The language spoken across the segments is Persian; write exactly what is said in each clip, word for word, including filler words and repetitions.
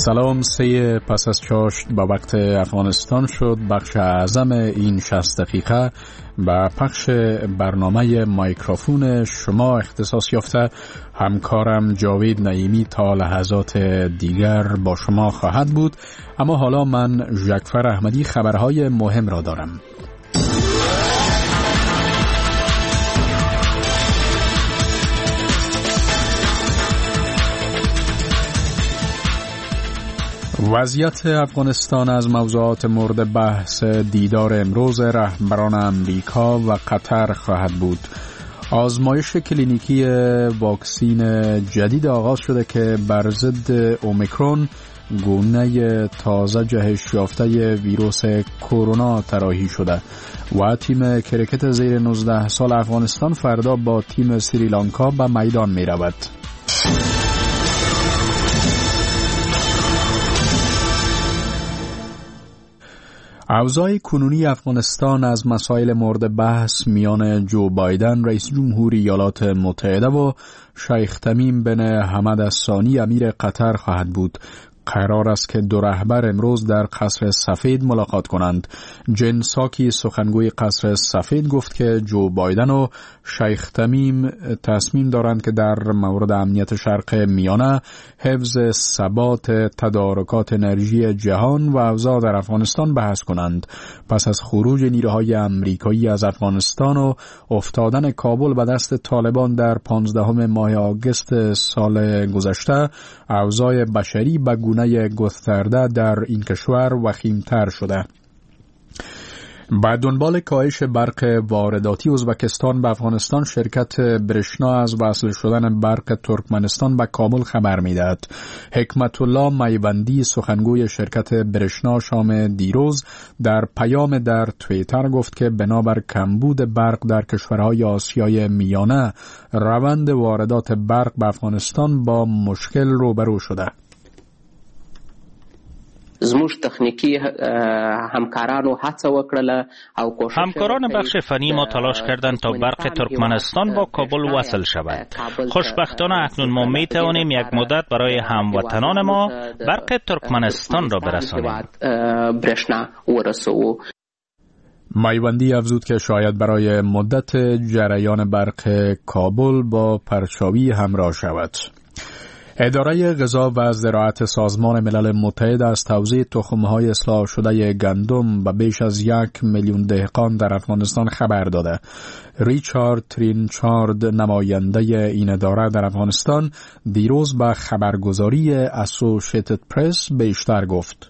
سلام. سه پس از چاشت با وقت افغانستان شد. بخش اعظم این شصت دقیقه با پخش برنامه مایکروفون شما اختصاص یافته. همکارم جاوید نعیمی تا لحظات دیگر با شما خواهد بود، اما حالا من ژکفر احمدی خبرهای مهم را دارم. وضعیت افغانستان از موضوعات مورد بحث دیدار امروز رهبران امریکا و قطر خواهد بود. آزمایش کلینیکی واکسین جدید آغاز شده که بر ضد اومیکرون، گونه تازه جهش یافته ویروس کرونا طراحی شده و تیم کرکت زیر نوزده سال افغانستان فردا با تیم سریلانکا به میدان می رود. اوضاع کنونی افغانستان از مسائل مورد بحث میان جو بایدن رئیس جمهور ایالات متحده و شیخ تمیم بن حمد الثانی امیر قطر خواهد بود. قرار است که دو رهبر امروز در قصر سفید ملاقات کنند. جن ساکی سخنگوی قصر سفید گفت که جو بایدن و شیخ تمیم تصمیم دارند که در مورد امنیت شرق میانه، حفظ ثبات تدارکات انرژی جهان و اوضاع در افغانستان بحث کنند. پس از خروج نیروهای امریکایی از افغانستان و افتادن کابل به دست طالبان در پانزدهم ماه آگوست سال گذشته، اوضاع بشری به گونه گسترده در این کشور وخیم‌تر شده. با دنبال کاهش برق وارداتی ازبکستان به افغانستان، شرکت برشنا از وصل شدن برق ترکمنستان به کابل خبر می‌دهد. حکمت الله میوندی سخنگوی شرکت برشنا شام دیروز در پیام در توییتر گفت که بنابر کمبود برق در کشورهای آسیای میانه، روند واردات برق به افغانستان با مشکل روبرو شده. زموږ تخنیکی همکارانو هڅه وکړه او کوشش همکاران بخش فنی ما تلاش کردند تا برق ترکمنستان با کابل وصل شود. خوشبختانه اکنون ما می توانیم یک مدت برای هموطنان ما برق ترکمنستان را برسانیم. میوندی افزود که شاید برای مدت جریان برق کابل با پرچاوی همراه شود. اداره غذا و زراعت سازمان ملل متحد از توزیع تخم‌های اصلاح شده گندم به بیش از یک میلیون دهقان در افغانستان خبر داده. ریچارد ترینچارد، نماینده این اداره در افغانستان، دیروز به خبرگزاری اسوشیتد پرس بیشتر گفت.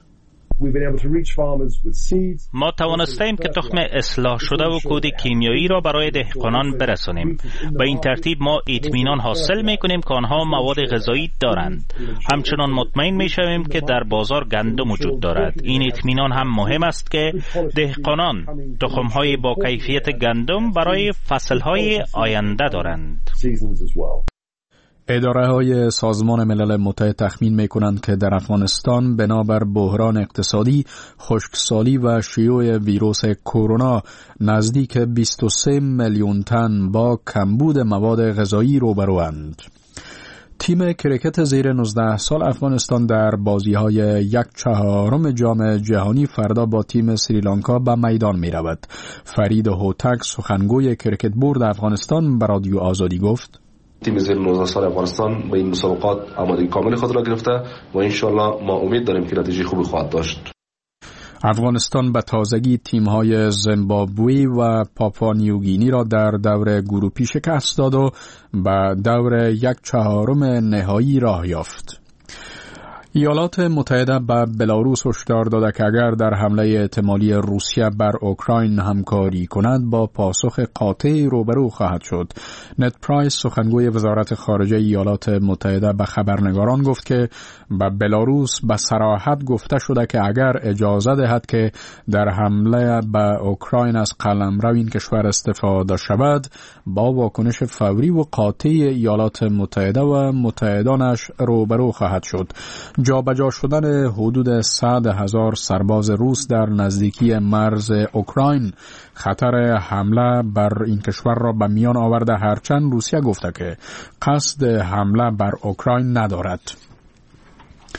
ما توانستیم که تخم اصلاح شده و کود کیمیایی را برای دهقانان برسانیم. به این ترتیب ما اطمینان حاصل می کنیم که آنها مواد غذایی دارند. همچنان مطمئن می شویم که در بازار گندم وجود دارد. این اطمینان هم مهم است که دهقانان تخم‌های با کیفیت گندم برای فصل‌های آینده دارند. اداره های سازمان ملل متحد تخمین می کنند که در افغانستان بنابر بحران اقتصادی، خشکسالی و شیوع ویروس کرونا، نزدیک بیست و سه میلیون تن با کمبود مواد غذایی روبروند. تیم کرکت زیر نوزده سال افغانستان در بازی‌های یک چهارم جام جهانی فردا با تیم سریلانکا به میدان می رود. فرید هوتک سخنگوی کرکت بورد افغانستان به رادیو آزادی گفت: تیم زیر نوزده سال افغانستان به این مسابقات آمادگی کامل خود را گرفته و انشالله ما امید داریم که نتیجه خوبی خواهد داشت. افغانستان به تازگی تیم‌های زیمبابوی و پاپوا نیوگینی را در دور گروهی شکست داد و به دور یک چهارم نهایی راه یافت. ایالات متحده به بلاروس هشدار داده که اگر در حمله احتمالی روسیه بر اوکراین همکاری کند با پاسخ قاطع روبرو خواهد شد. نت پرایس سخنگوی وزارت خارجه ایالات متحده به خبرنگاران گفت که به بلاروس به صراحت گفته شده که اگر اجازه دهد که در حمله به اوکراین از قلمرو این کشور استفاده شود، با واکنش فوری و قاطع ایالات متحده و متحدانش روبرو خواهد شد. جابجا شدن حدود صد هزار سرباز روس در نزدیکی مرز اوکراین خطر حمله بر این کشور را به میان آورده، هرچند روسیه گفته که قصد حمله بر اوکراین ندارد.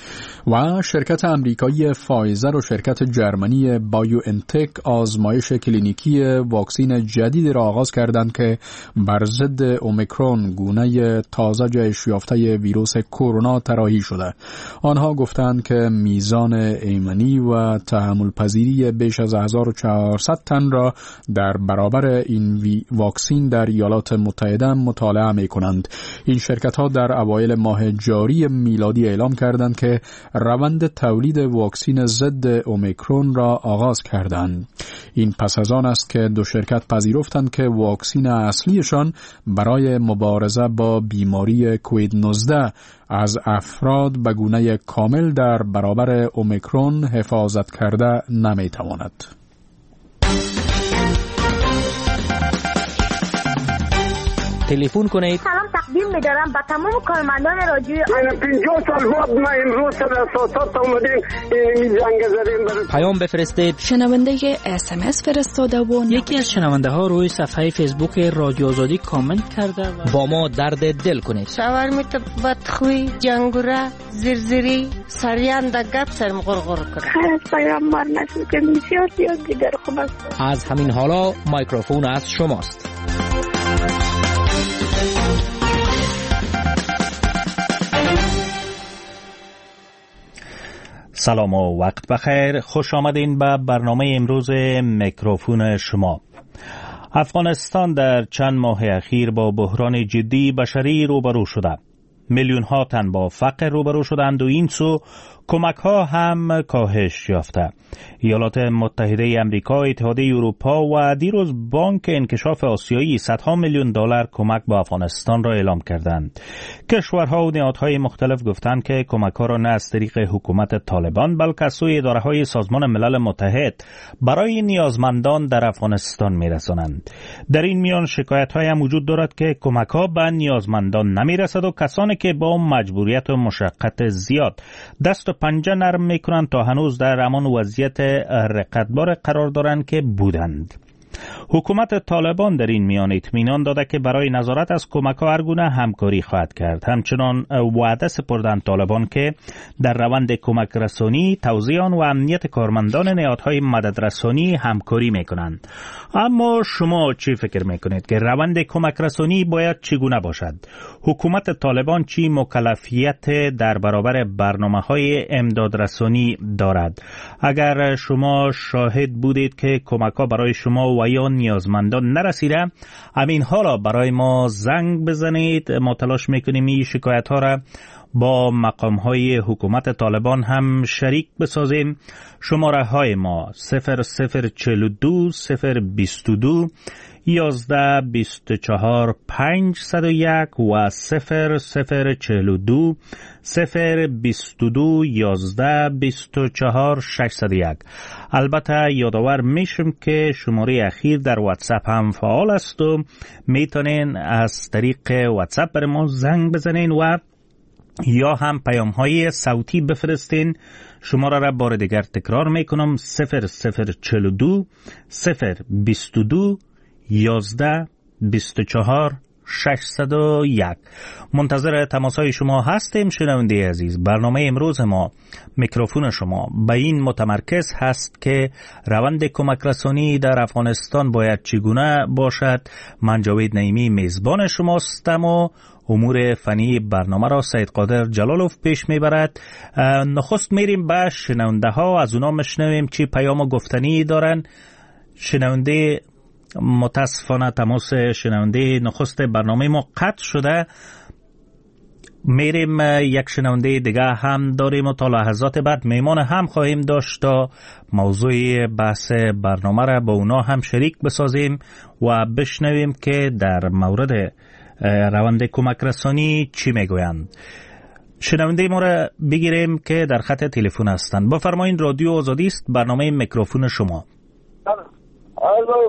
و شرکت امریکایی فایزر و شرکت جرمنی بایو انتک آزمایش کلینیکی واکسن جدید را آغاز کردند که بر ضد اومیکرون گونه تازه جهش یافته ویروس کرونا طراحی شده. آنها گفتند که میزان ایمنی و تحمل پذیری بیش از هزار و چهارصد تن را در برابر این واکسن در ایالات متحده مطالعه می کنند. این شرکت ها در اوایل ماه جاری میلادی اعلام کردند که روند تولید واکسن ضد اومیکرون را آغاز کردند. این پس از آن است که دو شرکت پذیرفتند که واکسن اصلیشان برای مبارزه با بیماری کووید نوزده از افراد به گونه کامل در برابر اومیکرون حفاظت کرده نمی تواند. تلفن کنید. سلام تقدیم می‌دارم به تمام کارمندان رادیو. پنجاه سال بعد ما امروز سر اساسات اومدیم این زنگ زدیم برای پیام بفرستید. شنونده اس ام اس فرستاده و یکی از شنونده ها روی صفحه فیسبوک رادیو آزادی کامنت کرده و با ما درد دل کنید. شاورمیت بدخوی جنگوره زرزری سریان د گپ سرم غرغر کنه. خیر پیام مار نشون که بسیار زیاد دیگر خوب است. از همین حالا میکروفون از شماست. سلام و وقت بخیر. خوش آمدین به برنامه امروز میکروفون شما. افغانستان در چند ماه اخیر با بحران جدی بشری روبرو شده. میلیون ها تن با فقر روبرو شدند و این سو کمک ها هم کاهش یافته. ایالات متحده آمریکا، اتحادیه اروپا و دیروز بانک انکشاف آسیایی صدها میلیون دلار کمک به افغانستان را اعلام کردند. کشورها و نهادهای مختلف گفتند که کمک ها را نه از طریق حکومت طالبان بلکه از سوی اداره های سازمان ملل متحد برای نیازمندان در افغانستان میرسانند. در این میان شکایت های هم وجود دارد که کمک ها به نیازمندان نمیرسد و کسانی که با مجبوریت و مشقت زیاد دست و پنجه نرم میکنند تا هنوز در همان وضعیت رقتبار قرار دارند که بودند. حکومت طالبان در این میان اطمینان داده که برای نظارت از کمک‌ها هر گونه همکاری خواهد کرد. همچنان وعده سپردند طالبان که در روند کمک رسانی، توزیع آن و امنیت کارمندان نهادهای مدد رسانی همکاری میکنند. اما شما چی فکر میکنید که روند کمک رسانی باید چگونه باشد؟ حکومت طالبان چی مکلفیت در برابر برنامه‌های امداد رسانی دارد؟ اگر شما شاهد بودید که کمک‌ها برای شما و یا نیازمندان نرسیده، همین حالا برای ما زنگ بزنید. ما تلاش میکنیم این شکایت ها را با مقام های حکومت طالبان هم شریک بسازیم. شماره های ما صفر صفر چهل و دو صفر بیست و دو یازده بیست و چهار پنجصد و یک و صفر صفر چهل و دو صفر بیست و دو یازده بیست و چهار ششصد و یک. البته یادآور میشم که شماره اخیر در واتساپ هم فعال است و میتونین از طریق واتساپ بر ما زنگ بزنین و یا هم پیام های صوتی بفرستین. شماره را بار دیگر تکرار میکنم صفر صفر چهل و دو صفر بیست و دو یازده بیست و چهار ششصد و یک. منتظر تماسهای شما هستیم. شنونده عزیز، برنامه امروز ما میکروفون شما به این متمرکز هست که روند کمک رسانی در افغانستان باید چگونه باشد. من جاوید نعیمی میزبان شماستم و امور فنی برنامه را سید قادر جلالوف پیش میبرد. نخست میریم به شنونده ها، از اونا مشنویم چی پیام و گفتنی دارن. شنونده متاسفانه تماس شنونده نخست برنامه ما قطع شده. میریم یک شنونده دیگه هم داریم و تا لحظات بعد میمان هم خواهیم داشت تا موضوع بحث برنامه را با اونا هم شریک بسازیم و بشنویم که در مورد روند کمک رسانی چی میگویند. شنونده ما را بگیریم که در خط تلفن هستند. بفرمایید، رادیو آزادی است، برنامه میکروفون شما. الو.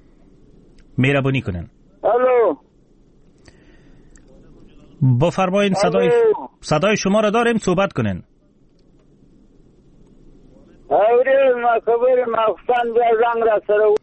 مهربانی کنین. الو. بفرمایید، صدای صدای شما را داریم، صحبت کنین. اوره ما خبر مخصن زنگ را سره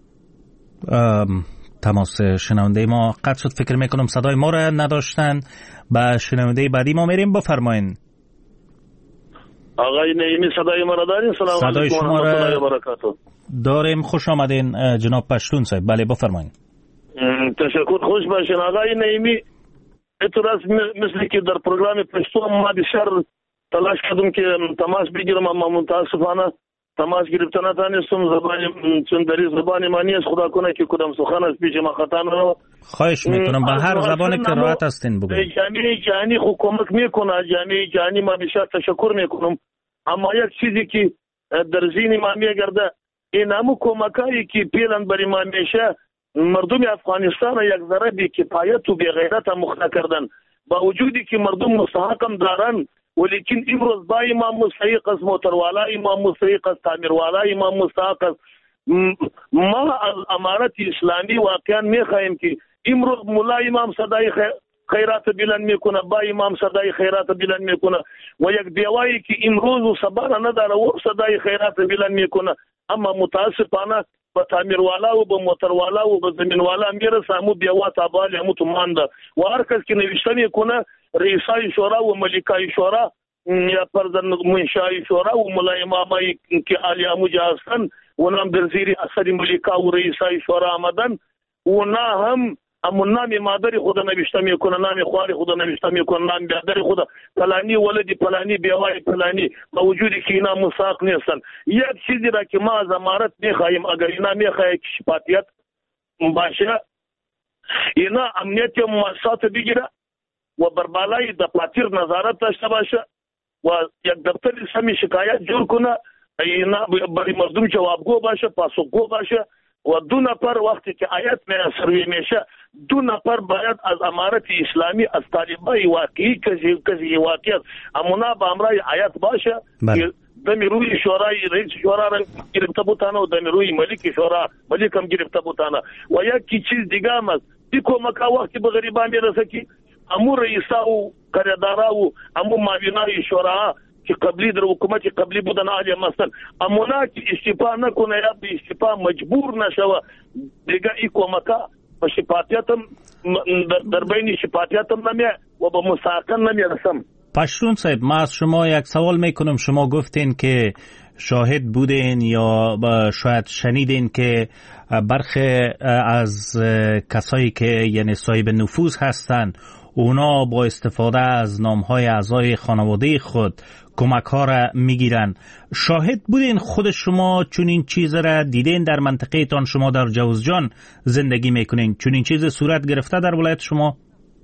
تماس شنونده ما قطع شد. فکر میکنم صدای ما را نداشتن. با شنونده بعدی ما میریم. بفرمایید. آقای نعیمی صدای ما را دارین؟ سلام علیکم و رحمت الله و برکاته. داریم. خوش آمدین جناب پشتون صاحب. بله بفرمایید. تشکر. خوش باشین آقای نعیمی. اتراس مثل که در پروگرام پشتو ما بسیار تلاش کردم که تماس بگیرم اما متاسفانه تماس گرفته نتونستم. زبان چون در زبان ما نیست، خدا کنه که کدام سخن از پیش ما خطا نرو. خواهش میکنم به هر زبانی که راحت هستین بگویید. جامعه جهانی خو کمک میکنه، جامعه جهانی ما بسیار تشکر میکنم، اما یک چیزی که در ذهن ما میگرده این همو کمکایی که پیلن برای ما میشه مردم افغانستان یک ذره بی کفایت و بی غیرت مخ نکردن، با وجودی که مردم مستحقم دارن، ولیکن امروز با امام مستحق است، موتروالا امام مستحق است، تعمیروالا امام مستحق است. ما از امارت اسلامی واقعا میخواهیم که امروز مولا امام صدای خیرات بلند میکنه، با امام صدای خیرات بلند میکنه و یک دیوایی که امروز و سبا نداره و صدای خیرات بلند میکنه، اما متاسفانه با تعمیروالا و با موتروالا و با زمینوالا میرسه همو بیوا تابالی همو تو مانده و هر کس که نوشته میکنه رئیسای شورا و ملکای شورا یا پردن منشای شورا و مولا امامای که آلی اموجه هستن و نام در زیر اثر ملکا و رئیسای شورا آمدن و نه هم امون نام مادری خدا نوشته میکنه، نام خواری خدا نوشته میکنه، نام بیادری خدا پلانی ولدی پلانی بیوای پلانی، با وجودی که اینا مساق نیستن. یک چیزی را که ما از امارت میخواییم اگر اینا میخواه که شفافیت باشه، اینا امنیت مؤسسات بگیره و بر بالای دفاتر نظارت داشته باشه و یک دفتر سمی شکایت جور کنه، اینا برای مردم جوابگو باشه، پاسخگو باشه و دو نفر وقتی که آیت می سروی میشه دو نفر باید از امارت اسلامی از طالبای واقعی کسی کسی واقعی امونا با امرای آیت باشه. دمی روی شورای رئیس شورا را گرفته بودن و دمی روی ملک شورا ملک هم گرفته بودن و یکی چیز دیگه هم است دیکو مکا وقتی به غریبان میرسه که امو رئیسا و کردارا و امو معاونای شورا که قبلی در حکومت قبلی بودن عالی مثلا امونا که استعفا نکنه یا به استعفا مجبور نشوه دیگه ای کمکا و شفافیتم در بین شفافیتم نمیه و به مساکن نمیرسم. پشتون صاحب ما از شما یک سوال میکنم. شما گفتین که شاهد بودین یا شاید شنیدین که برخی از کسایی که یعنی صاحب نفوذ هستن اونا با استفاده از نامهای اعضای خانواده خود کمک ها را میگیرن. شاهد بودین خود شما چون این چیز را دیدین در منطقه تان؟ شما در جوزجان زندگی میکنین، چون این چیز صورت گرفته در ولایت شما؟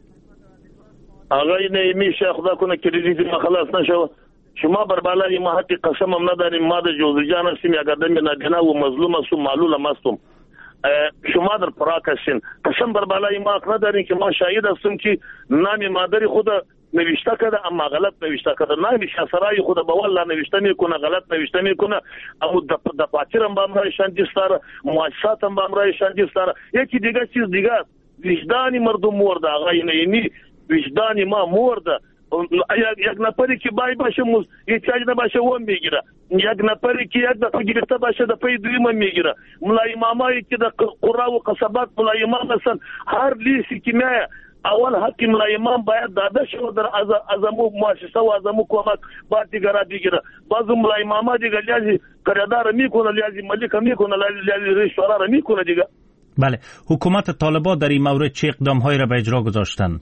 آقای نعیمی شیخ خدا کنه که ریزی ما خلاص نشو، شما بر بالای ما حتی قسم هم نداریم، ما در جوزجان هستیم یک آدم نابینا و مظلوم هستم معلول هم هستم، شما در پراک هستین، قسم بر بالای ما حق نداریم که ما شاهد هستیم که نام مادری خود نوشته کرده اما غلط نوشته کرده، نام شاسرای خود به والله نوشته میکنه غلط نوشته میکنه، اما دفاتر هم به امرایشان دستاره، مؤسسات هم به امرایشان دستاره. یکی دیگه چیز دیگه وجدان مردم مرده آقای نعیمی، وجدان ما مرده. یک نفری که بای باشه احتیاج نباشه اون میگیره، یک نفری که یک دفعه گرفته باشه دفعه دویم میگیره. مولای امامایی که در قرا و قصبات مولای امام هستن هر لیسی که میه اول حق مولای امام باید داده شد در از امو مؤسسه و از امو کمک باید دیگره بگیره. بعض مولای اماما دیگه لیازی کردار میکنه، لیازی ملک میکنه، لیازی رئیس شورا میکنه دیگه. بله، حکومت طالبان در این مورد چه اقدام هایی را به اجرا گذاشتن؟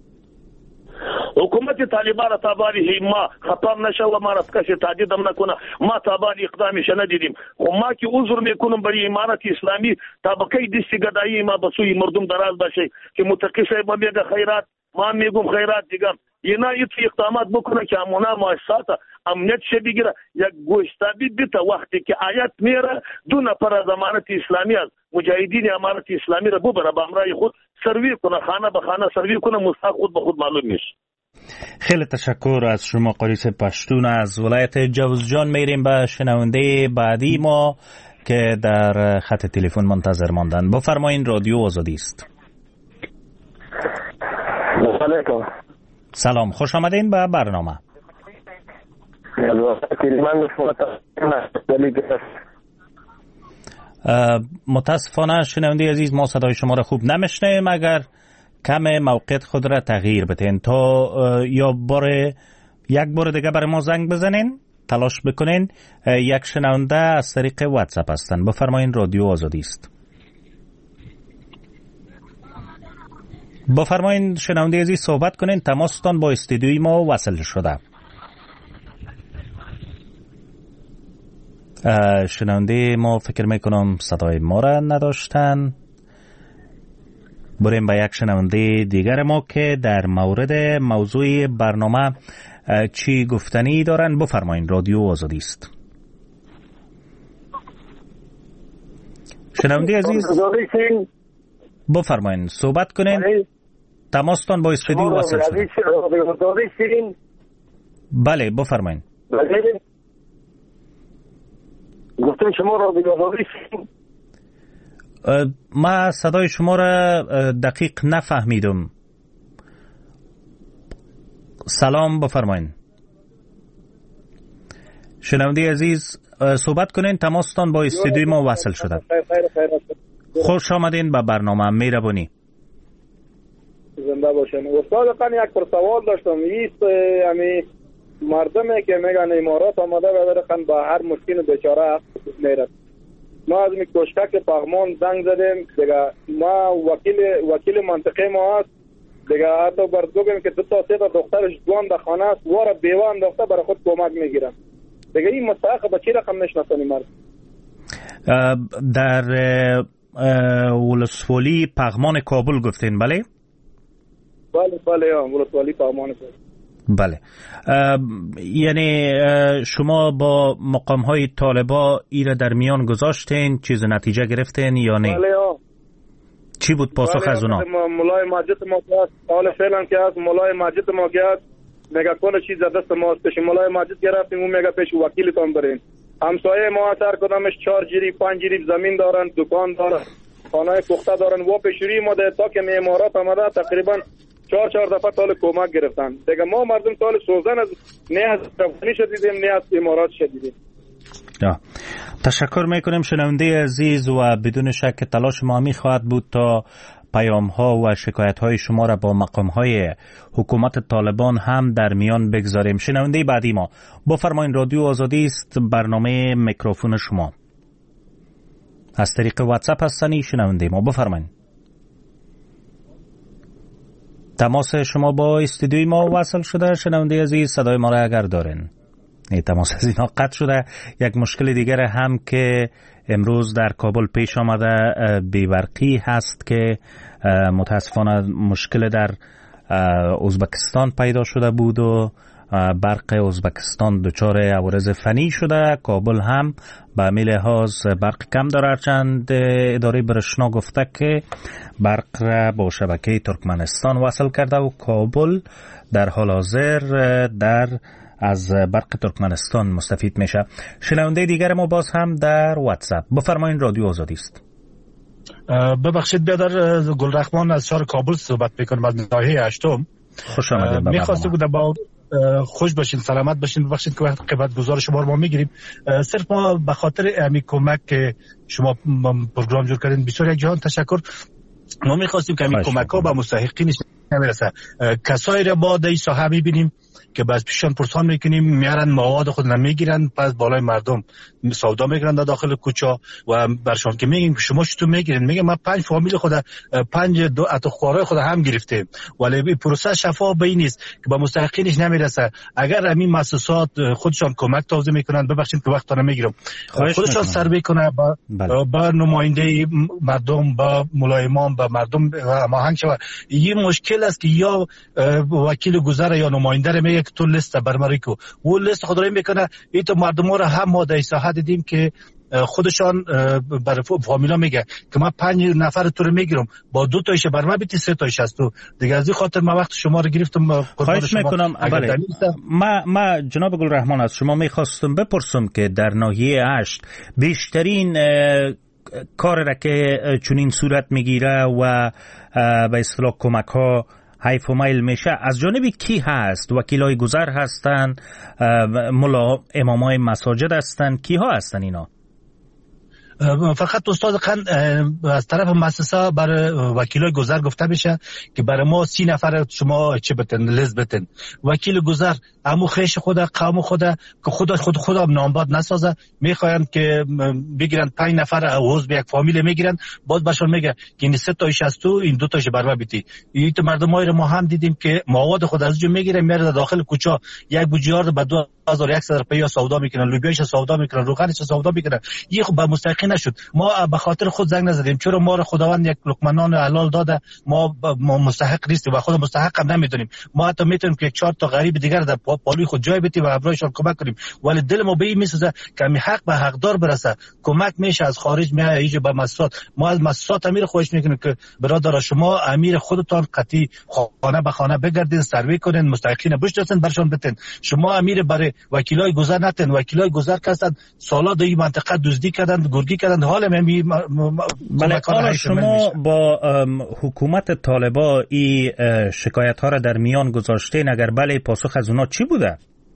حکومت طالبان را تابالی ما خطاب نشه و ما را کسی تهدید هم نکنه، ما تابالی اقدامش ندیدیم. خب ما که عذر میکنم برای امارت اسلامی طبقه دستی گدایی ما به سوی مردم دراز باشه که متقی صاحب ما میگه خیرات، ما میگم خیرات دیگه اینا ایت اقدامات بکنه که امونا مؤسسات امنیت شه بگیره. یک گوشتابی بیت وقتی که آیت میره دو نفر از امارت اسلامی از مجاهدین امارت اسلامی را ببره به امرای خود سروی کنه، خانه به خانه سروی کنه، مستحق خود به خود معلوم میشه. خیلی تشکر از شما قریس پشتون از ولایت جوزجان. میریم به شنونده بعدی ما که در خط تلفن منتظر ماندن. بفرمایین، رادیو آزادی است. سلام. سلام، خوش آمدین به برنامه. متاسفانه شنونده عزیز ما صدای شما را خوب نمیشنویم، اگر کم موقعیت خود را تغییر بدین تا یا بار یک بار دیگه برای ما زنگ بزنین. تلاش بکنین. یک شنونده از طریق واتساپ هستن. بفرمایین، رادیو آزادی است. بفرمایین شنونده عزیز صحبت کنین. تماستان با استودیوی ما وصل شده. شنونده ما فکر میکنم صدای ما را نداشتن. بریم به یک شنونده دیگر ما که در مورد موضوع برنامه چی گفتنی دارن. بفرمایین، رادیو آزادی است. شنونده عزیز بفرمایین صحبت کنین. تماستان با استودیو وصل شده. بله بفرمایین. گفتم شما رادیو آزادی. ما صدای شما را دقیق نفهمیدم. سلام بفرمایین. شنونده عزیز صحبت کنین. تماستان با استودیوی ما وصل شده. خوش آمدین به برنامه. مهربانی. زنده باشین. استاد قن یک پر سوال داشتم. ایست امی مردمی که میگن امارات آمده و دارن با هر مشکل بیچاره میرن. ما از می کشکک پغمان زنگ زدیم دیگه. ما وکیل وکیل منطقه ما هست دیگه. حتی برد بگیم که دو تا سه تا دخترش جوان در خانه است واره بیوه انداخته برای خود کمک میگیرن دیگه. این مستحق به چی رقم نشناسانی مرد؟ در ولسوالی پغمان کابل گفتین بله؟ بله بله ولسوالی پغمان کابل. بله. یعنی شما با مقام های طالبا ایره در میان گذاشتین، چیز نتیجه گرفتین یا نه؟ بله ها. چی بود پاسخ از اونا؟ مولای ماجد ما که هست حال فعلا که هست مولای ماجد ما که هست میگه کل چیز دست ما است. پیش مولای ماجد گرفتیم اون میگه پیش وکیلتان برین. همسایه ما هر کدامش چهار جریب پنج جریب زمین دارن، دکان دارن، خانه پخته دارن. و پیشوری ما ده تا که امارات آمده تقریبا چهار چهار دفعه تال کمک گرفتن دیگه. ما مردم تال سوزن از نه از افغانی شدیدیم نه از امارات شدیدیم. تشکر میکنیم شنونده عزیز و بدون شک تلاش ما می خواهد بود تا پیام ها و شکایت های شما را با مقام های حکومت طالبان هم در میان بگذاریم. شنونده بعدی ما بفرمایین، رادیو آزادی است. برنامه میکروفون شما از طریق واتساپ هستنی. شنونده ما بفرمایین. تماس شما با استودیوی ما وصل شده. شنونده عزیز صدای ما را اگر دارین. تماس از اینا قطع شده. یک مشکل دیگر هم که امروز در کابل پیش آمده بی‌برقی هست که متاسفانه مشکل در ازبکستان پیدا شده بود و برق ازبکستان دچار عوارض فنی شده. کابل هم به همین لحاظ برق کم داره، هرچند اداره برشنا گفته که برق را با شبکه ترکمنستان وصل کرده و کابل در حال حاضر در از برق ترکمنستان مستفید میشه. شنونده دیگر ما باز هم در واتساپ. بفرمایین، رادیو آزادی است. ببخشید بیادر گلرحمان از شهر کابل صحبت میکنم از ناحیه هشتم. خوش آمدید. میخواسته بودم با خوش باشین، سلامت باشین. ببخشید که وقت قیمت گزار شما رو ما میگیریم. صرف ما به خاطر امی کمک که شما پروگرام جور کردین بسیار یک جهان تشکر. ما میخواستیم که امی کمک ها به مستحقینش نمیرسه. کسایی را با در ساحه میبینیم که باز پیشان پرسان میکنیم میارن مواد خود نمیگیرن، پس بالای مردم سودا میکنن در داخل کوچه و برشان که میگیم شما چطور میگیرین؟ میگه ما پنج فامیل خود پنج دو اتخواره خود هم گرفتیم ولی این پروسه شفاف به این نیست که به مستحقینش نمیرسه. اگر همین مؤسسات خودشان کمک توضیح میکنن، ببخشید که وقت نمیگیرم، خودشان سر بکنه با, با نماینده مردم با ملایمان با مردم هماهنگ شود. این مشکل است که یا وکیل گذر یا نماینده میگه که تو لیست برماری کو و لیست خود را میکنه. این تو مردم ها را هم ما در ساحه دیدیم که خودشان برای فامیلا میگه که من پنج نفر تو رو میگیرم با دو تایش برما بیتی سه تایش هست تو دیگه. از این خاطر من وقت شما رو گرفتم. خواهش میکنم. بله. ما ما جناب گلرحمان از شما میخواستم بپرسم که در ناحیه هشت بیشترین کار را که چنین صورت میگیره و به اصطلاح کمک ها حیف و میل میشه از جانب کی هست؟ وکیلای گذر هستن، ملا امامای مساجد هستن، کی ها هستن اینا؟ فقط استاد قند از طرف مؤسسه برای وکیلای گذر گفته میشه که برای ما سی نفر شما چه بتن لیست بتن. وکیل گذر امو خیش خود قوم خود که خود خود خودم نامباد نسازه، میخواین که بگیرن پنج نفر عضو یک فامیل میگیرن، باز بهشون میگه که این سه تایش از تو این دو تایش برام بیتی. این مردمای رو ما هم دیدیم که مواد خود از جو میگیره میره داخل کوچه یک بوجیار به دو هزار و صد روپیه سودا میکنن، لوبیاش سودا میکنن، روغنش سودا میکنن. این خب به مستحق نشد. ما به خاطر خود زنگ نزدیم چرا ما رو خداوند یک لقمه نان حلال داده، ما, ما مستحق نیستیم و خود مستحق هم نمیدونیم. ما حتی میتونیم که چهار تا غریب دیگر در پالوی خود جای بدیم و ابرایشان کمک کنیم، ولی دل ما به این میسوزه که می حق به حقدار برسه. کمک میشه از خارج میاد ایجا به مؤسسات. ما از مؤسسات امیر خواهش میکنیم که برادر شما امیر خودتان قطعی خانه به خانه بگردین، سروی کنین، مستحقین بشناسین، برشان بتین. شما امیر برای وکیلای گذر نتن. وکیلای گذر کسان سالا در این منطقه دزدی کردند، گرگی کردند. حال می بله. حالا شما با حکومت طالبان این شکایت ها را در میان گذاشتین؟ اگر بله پاسخ از اونا چی بوده؟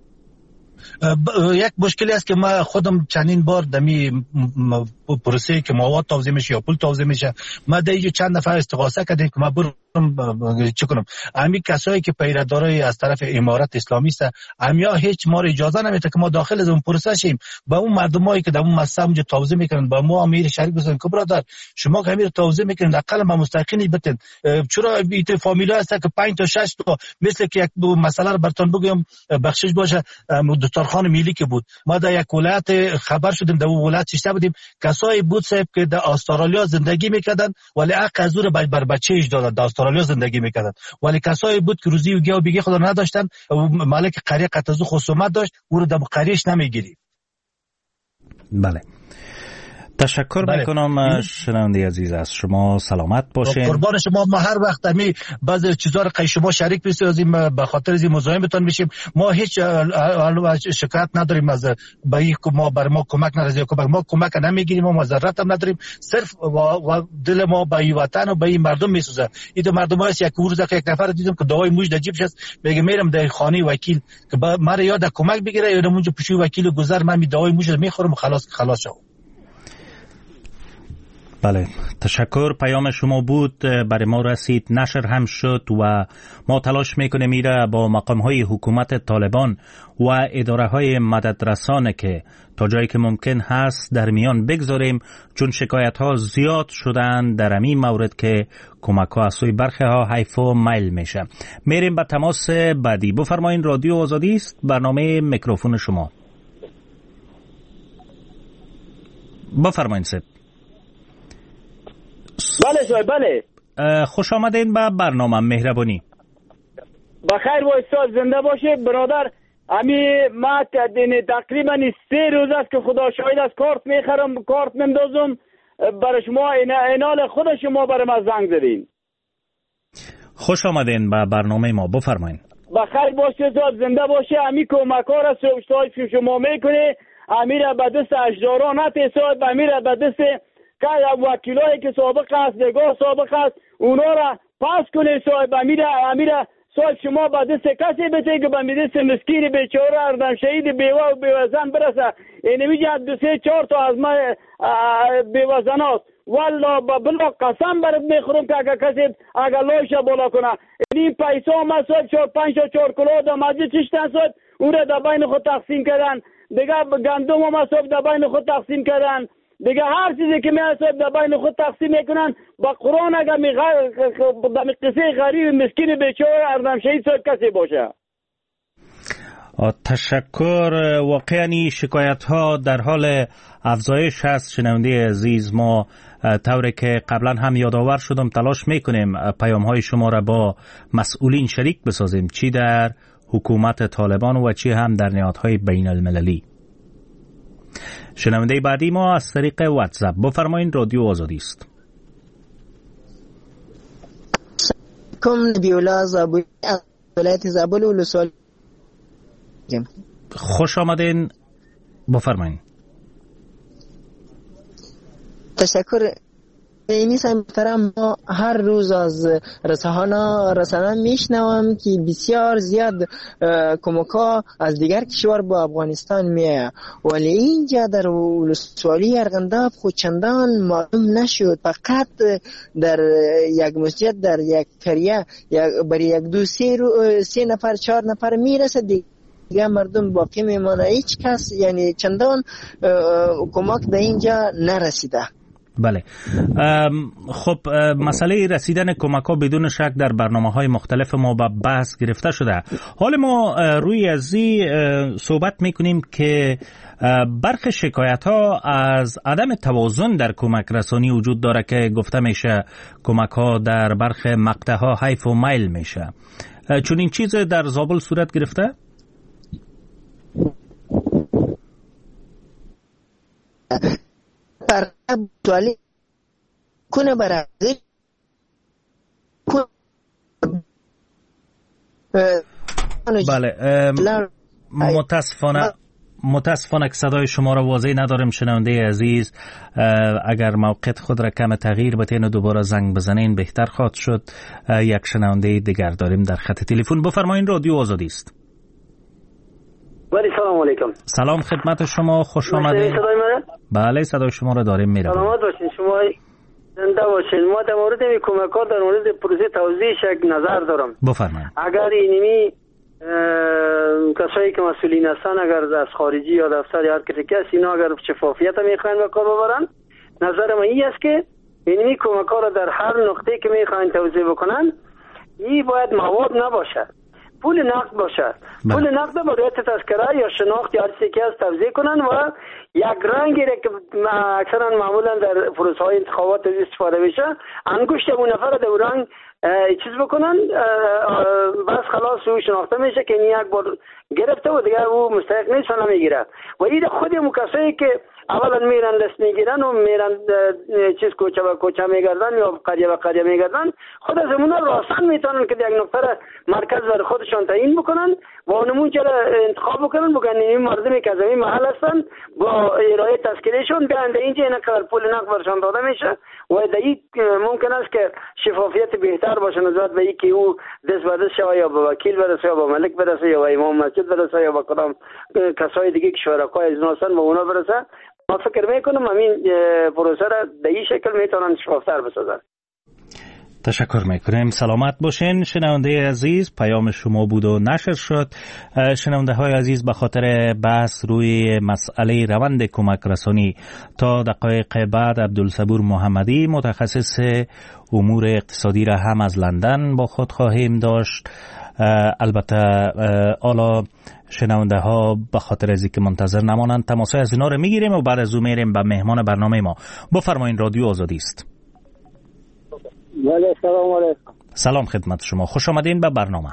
یک مشکلی است که ما خودم چندین بار دمی پروسه که مواد توزیع میشه یا پول توزیع میشه، ما در اینجا چند نفر استغاثه کردیم که ما برم چه کنم. امی کسایی که پیرادارای از طرف امارت اسلامی است، امیا هیچ ما اجازه نمیده که ما داخل از اون پروسه شیم. با اون مردمایی که در اون مسئله اونجا توزیع میکنن با ما امیر شریک بزنن که برادر شما که امیر توزیع میکنن اقل ما مستحقین بتن. چرا ایت فامیلا است که پنج تا شش تا مثل که یک مسئله رو براتون بگم بخشش باشه. دکترخانه ملی که بود، ما در یک ولایت خبر شدیم، در اون ولایت چیسته بودیم کسایی بود صاحب که در استرالیا زندگی میکردن ولی حق از رو بر بچه‌اش دادن، در استرالیا زندگی میکردن، ولی کسایی بود که روزی و گیا و بیگه خدا نداشتن، مالک قریه قطعه خصومت داشت، او رو در قریهش نمیگیری. بله تشکر بله. میکنم شنونده عزیز، از شما سلامت باشین. قربان شما. ما هر وقت می بعضی چیزا رو که شما شریک بسازیم به خاطر از مزاحمتون میشیم. ما هیچ شکایت نداریم از به این ما بر ما کمک نرسید، کمک ما کمک نمیگیریم، ما ضرورت هم نداریم. صرف و دل ما به این وطن و به این مردم میسوزه. این مردم هست یک روز که یک نفر دیدم که دعای موج در جیبش است، میگه میرم در خانه وکیل که ما یاد کمک بگیره یا اونجا پیش وکیل گذر من می دعای موج میخورم خلاص خلاص شو. بله تشکر. پیام شما بود برای ما رسید، نشر هم شد و ما تلاش میکنیم میره با مقام های حکومت طالبان و اداره های مددرسانه که تا جایی که ممکن هست در میان بگذاریم، چون شکایت ها زیاد شدن در همین مورد که کمک ها از سوی برخی ها حیف و میل میشه. میریم به تماس بعدی. بفرمایین، رادیو آزادی است، برنامه میکروفون شما. بفرمایین سید. بله صاحب بله. خوش آمدین به برنامه مهربانی. بخیر و استاد زنده باشه برادر. امی ما تقریبا سه روز است که خدا شاهد است کارت میخرم، کارت میندازم برای شما، اینال خود شما برای ما زنگ زدین. خوش آمدین به برنامه ما، بفرمایین. بخیر باشه استاد زنده باشه. امی کمکار است که شما میکنه، امیر به دست اجداران نتیساد، امیر به دست که وکیلایی که سابق است، نگاه سابق است، اونا را پاس کنه صاحب. امیر امیر صاحب شما با دست کسی بده که با دست مسکین بیچاره اردم شهید بیوه و بیوزن برسه. این میگه دو سه چهار تا از ما بیوزن است. والله با بلا قسم برات میخورم که اگر کسی اگر لایش بالا کنه این پیسه ما صاحب چهار پنج تا چهار کیلو در مسجد چشتن صاحب، اون را در بین خود تقسیم کردن. دیگه گندم ما صاحب در بین خود تقسیم کردن. دیگه هر چیزی که میاسد در بین خود تقسیم میکنن. با قرآن اگر می قصه غریب مسکین بیچاره اردم شهید صاحب کسی باشه. تشکر. واقعا شکایت ها در حال افزایش هست شنونده عزیز. ما طوری که قبلا هم یادآور شدم تلاش میکنیم پیام های شما را با مسئولین شریک بسازیم، چی در حکومت طالبان و چی هم در نهادهای بین المللی. شنونده بعدی ما از طریق واتساپ. بفرمایین، رادیو آزادی است. کم نبیولا زابوی ولایت زابل و لسول. خوش آمدین، بفرمایین. تشکر اینی محترم ما هر روز از رسانه رسانه میشنوم که بسیار زیاد کمک‌ها از دیگر کشور با افغانستان میه، ولی اینجا در ولسوالی ارغنداب خود چندان معلوم نشد. فقط در یک مسجد در یک قریه برای یک دو سه, سه نفر چهار نفر میرسه، دیگه مردم باقی میمانه. هیچ کس یعنی چندان کمک در اینجا نرسیده. بله، خب مسئله رسیدن کمک ها بدون شک در برنامه های مختلف ما به بحث گرفته شده. حال ما روی ازی صحبت میکنیم که برخی شکایت ها از عدم توازن در کمک رسانی وجود داره که گفته میشه کمک ها در برخی مقطع ها حیف و میل میشه. چون این چیز در زابل صورت گرفته؟ تولی کنه برای بله، متاسفانه متاسفانه که صدای شما را واضح ندارم شنونده عزیز. اگر موقعیت خود را کم تغییر بدین و دوباره زنگ بزنین بهتر خواهد شد. یک شنونده دیگر داریم در خط تلفن. بفرمایین، رادیو آزادی است. بله، سلام علیکم. سلام خدمت شما، خوش آمدید. بله، صدای شما را داریم. میره سلامت باشین، شما زنده باشین. ما در مورد این کمک‌ها در مورد پروژه توضیحش یک نظر دارم. بفرمایید. اگر اینمی کسایی که مسئولین هستن اگر از خارجی یا دفتر یا هر کسی اینا اگر شفافیت میخواین به کار ببرن، نظر من این است که اینمی کمک‌ها را در هر نقطه که میخواین توزیع بکنن، این باید مواد نباشه، پول نقد باشه. پول نقد با روی تذکره یا شناخت یا هر چیزی که از توزیع کنن و یک رنگی را که اکثرا معمولا در پروسه‌های انتخابات استفاده میشه، انگشت اون نفر در رنگ چیز بکنن، بس خلاص او شناخته میشه که این یک بار گرفته و دیگر او مستحق نیست و نمیگیره. و این خود مکسایی که اولا میرن دست میگیرن و میرن چیز کوچه و کوچه میگردن یا قریه و قریه میگردن، خود از امونا راستن میتونن که یک نقطه مرکز بر خودشان تعیین بکنن و اونمون چرا انتخاب بکنن، بگن این مردمی که از این محل هستن با ارائه تذکرهشون بیان در اینجا اینقدر پول نقد برشان داده میشه و در این ممکن است که شفافیت بهتر باشه نسبت به اینکه او دست به دست شوه یا به وکیل برسه یا به ملک برسه یا به امام مسجد برسه یا به کدام کسای دیگه که شرکای از نوستن به اونا برسه. ما فکر میکنم همین پروسه را در این شکل میتونن شفافتر بسازن. تشکر میکنیم، سلامت باشین. شنونده عزیز، پیام شما بود و نشر شد. شنونده های عزیز، به خاطر بحث روی مسئله روند کمک رسانی تا دقایق بعد عبدالصبور محمدی متخصص امور اقتصادی را هم از لندن با خود خواهیم داشت. البته حالا شنونده ها به خاطر از اینکه منتظر نمانند تماسای از اینا رو میگیریم و بعد از اون میریم به مهمان برنامه ما. بفرمایید، رادیو آزادی است. بله، سلام علیکم. سلام خدمت شما، خوش آمدین به برنامه.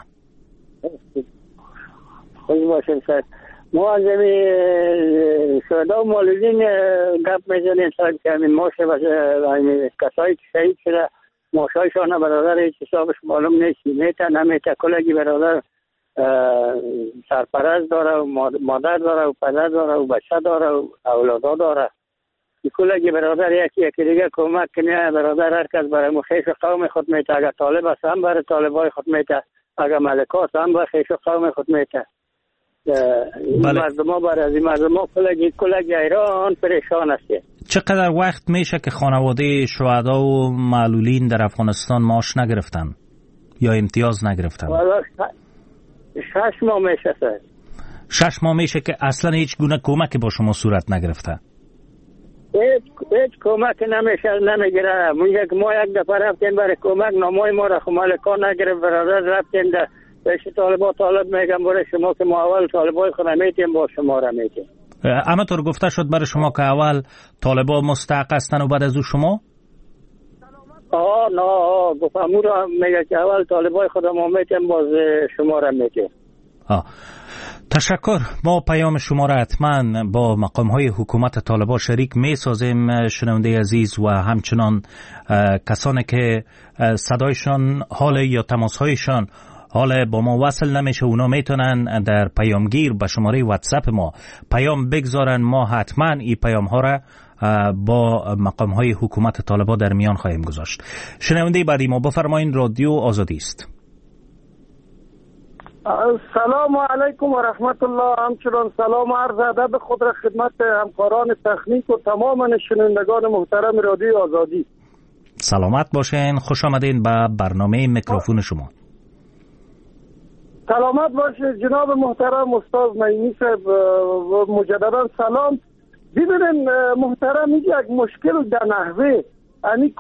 خوش باشین سر. ما از این شهدا و مولودین گپ میزنیم سر که همین ماشه و کسایی که شهید شده ماشایشان برادر هیچ حسابش معلوم نیست، میته نمیته. کلگی برادر سرپرست داره و مادر داره و پدر داره و بچه داره و اولادا داره. کلگی برادر یکی یکی دیگه کمک کنه. برادر هر کس برای خیش قوم خود میته، اگر طالب است هم برای طالبای خود میته، اگر ملکات هم برای خیش قوم خود میته. بله. مردم ها برای از این مردم ها کلگی کلگی ایران پریشان است. چقدر وقت میشه که خانواده شهدا و معلولین در افغانستان معاش نگرفتن یا امتیاز نگرفتن؟ شش ماه میشه سر. شش ماه میشه که اصلا هیچ گونه کمکی با شما صورت نگرفته؟ هیچ هیچ کمک نمیشه، نمیگیره. ما یک ما یک دفعه رفتیم برای کمک، نامای ما را مالکان نگرفت. برادر رفتیم در پیش طالبا، طالب میگم برای شما که ما اول طالبای خود میتیم با شما را میتیم. اما طور گفته شد برای شما که اول طالبا مستحق هستن و بعد از او شما؟ آه نه، گفتم او را میگه که اول طالبای خود ما میتیم باز شما را میتیم. آه تشکر. ما پیام شما را حتما با مقام های حکومت طالبان شریک می سازیم شنونده عزیز و همچنان کسانی که صدایشان حال یا تماس هایشان حالا با ما وصل نمیشه، اونا میتونن در پیامگیر به شماره واتساپ ما پیام بگذارن. ما حتما این پیام ها را با مقام های حکومت طالبان در میان خواهیم گذاشت. شنونده بعدی ما بفرمایید، رادیو آزادی است. سلام علیکم و رحمت الله. همچنان سلام و عرض ادب خود را خدمت همکاران تکنیک و تمام شنوندگان محترم رادیو آزادی. سلامت باشین، خوش آمدین به برنامه میکروفون شما. سلامت باشید جناب محترم استاد نعیمی صاحب، مجددا سلام. ببینید محترم، یک مشکل در نحوه یعنی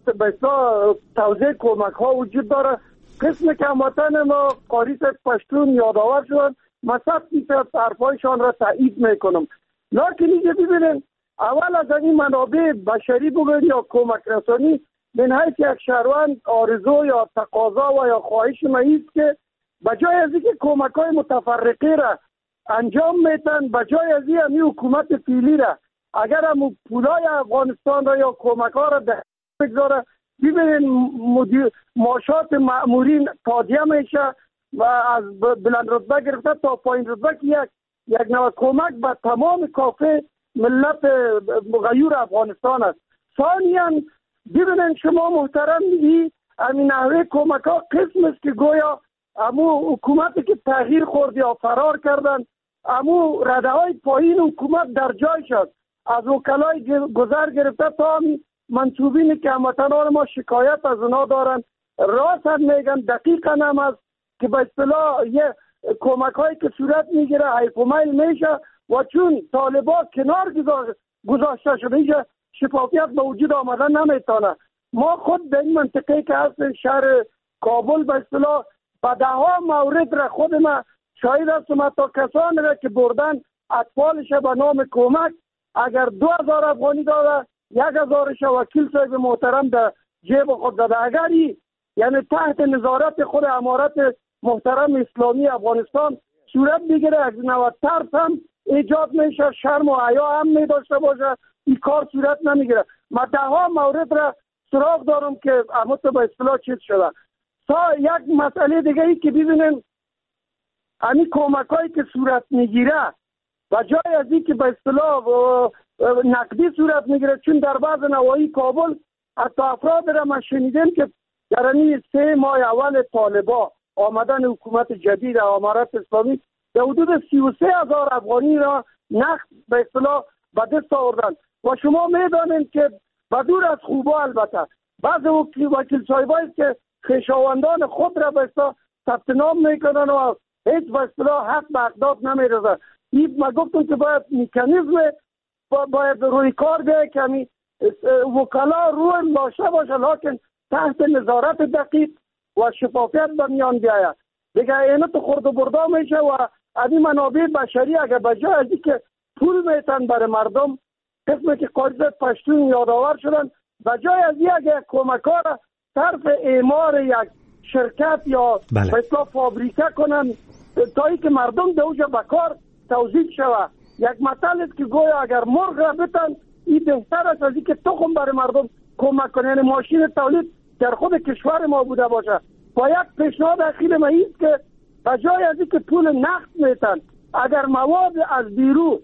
بسیار توزیع کمک ها وجود داره. قسم که هموطن ما قاری صاحب پشتون یادآور شدن، من صد فیصد حرفایشان را تایید میکنم. لکن اینجا ببینید اول از این منابع بشری بگوید یا کمک رسانی، من حیث یک شهروند آرزو یا تقاضا و یا خواهش ما است که بجای از اینکه کمک های متفرقه را انجام میتن، بجای از این حکومت فعلی را اگر هم پولای افغانستان را یا کمک ها را ده بگذاره، ببینید معاشات مأمورین تادیه میشه و از بلند رتبه گرفته تا پایین رتبه که یک یک نوع کمک به تمام کافه ملت غیور افغانستان است. ثانیاً ببینید شما محترم، این همین نحوه کمک ها قسم است که گویا امو حکومتی که تغییر خورد یا فرار کردن، امو رده های پایین حکومت در جای شد، از وکلای گذر گرفته تا منصوبینی که هموطنان ما شکایت از اونا دارن، راست میگن دقیقا هم است که به اصطلاح یه کمک هایی که صورت میگیره حیف و میل میشه و چون طالبان کنار گذاشته شده اینجا شفافیت به وجود آمدن نمیتونه. ما خود به این منطقه که هست شهر کابل به اصطلاح و ده ها مورد را خود ما شاهد هستم، تا کسانی را که بردن اطفالش به نام کمک اگر دو هزار افغانی داده یک هزارش وکیل صاحب محترم در جیب خود داده، اگری یعنی تحت نظارت خود امارت محترم اسلامی افغانستان صورت بگیره، از نوع ترس هم ایجاد میشه، شرم و حیا هم میداشته باشه، این کار صورت نمیگیره. ما ده ها مورد را سراغ دارم که اما تو به اصطلاح چیز شده. تا یک مسئله دیگه ای که ببینیم همین کمک هایی که صورت میگیره و جای از این که به اصطلاح نقدی صورت میگیره، چون در بعض نواحی کابل حتی افراد را من شنیدم که در این سه ماه اول طالبان آمدن حکومت جدید امارت اسلامی به حدود سی و سه هزار افغانی را نقد به اصطلاح به دست آوردن و شما میدانید که و دور از خوبا البته بعض وکیل صاحبایی که خویشاوندان خود را به اصطلاح ثبت نام میکنن و هیچ به اصطلاح حق به اقداد نمیرسه. این ما گفتم که باید مکانیزم باید روی کار بیاید که همین وکلا روی داشته باشه، لکن تحت نظارت دقیق و شفافیت به میان بیاید. دیگه اینو تو خورد و بردا میشه و این منابع بشری اگر بجای از که پول میتن برای مردم، قسمی که قاضیت پشتون یادآور شدن، بجای از این اگر کمک‌ها را صرف اعمار یک شرکت یا بله. مثلا فابریکه کنن تا ای که مردم در اونجا به کار توزیع شود. یک مطلب است که گویا اگر مرغ را بتن این بهتر است از این که تخم برای مردم کمک کنه، یعنی ماشین تولید در خود کشور ما بوده باشه. با یک پیشنهاد اخیر ما است که بجای از این که پول نقد میتن اگر مواد از بیرون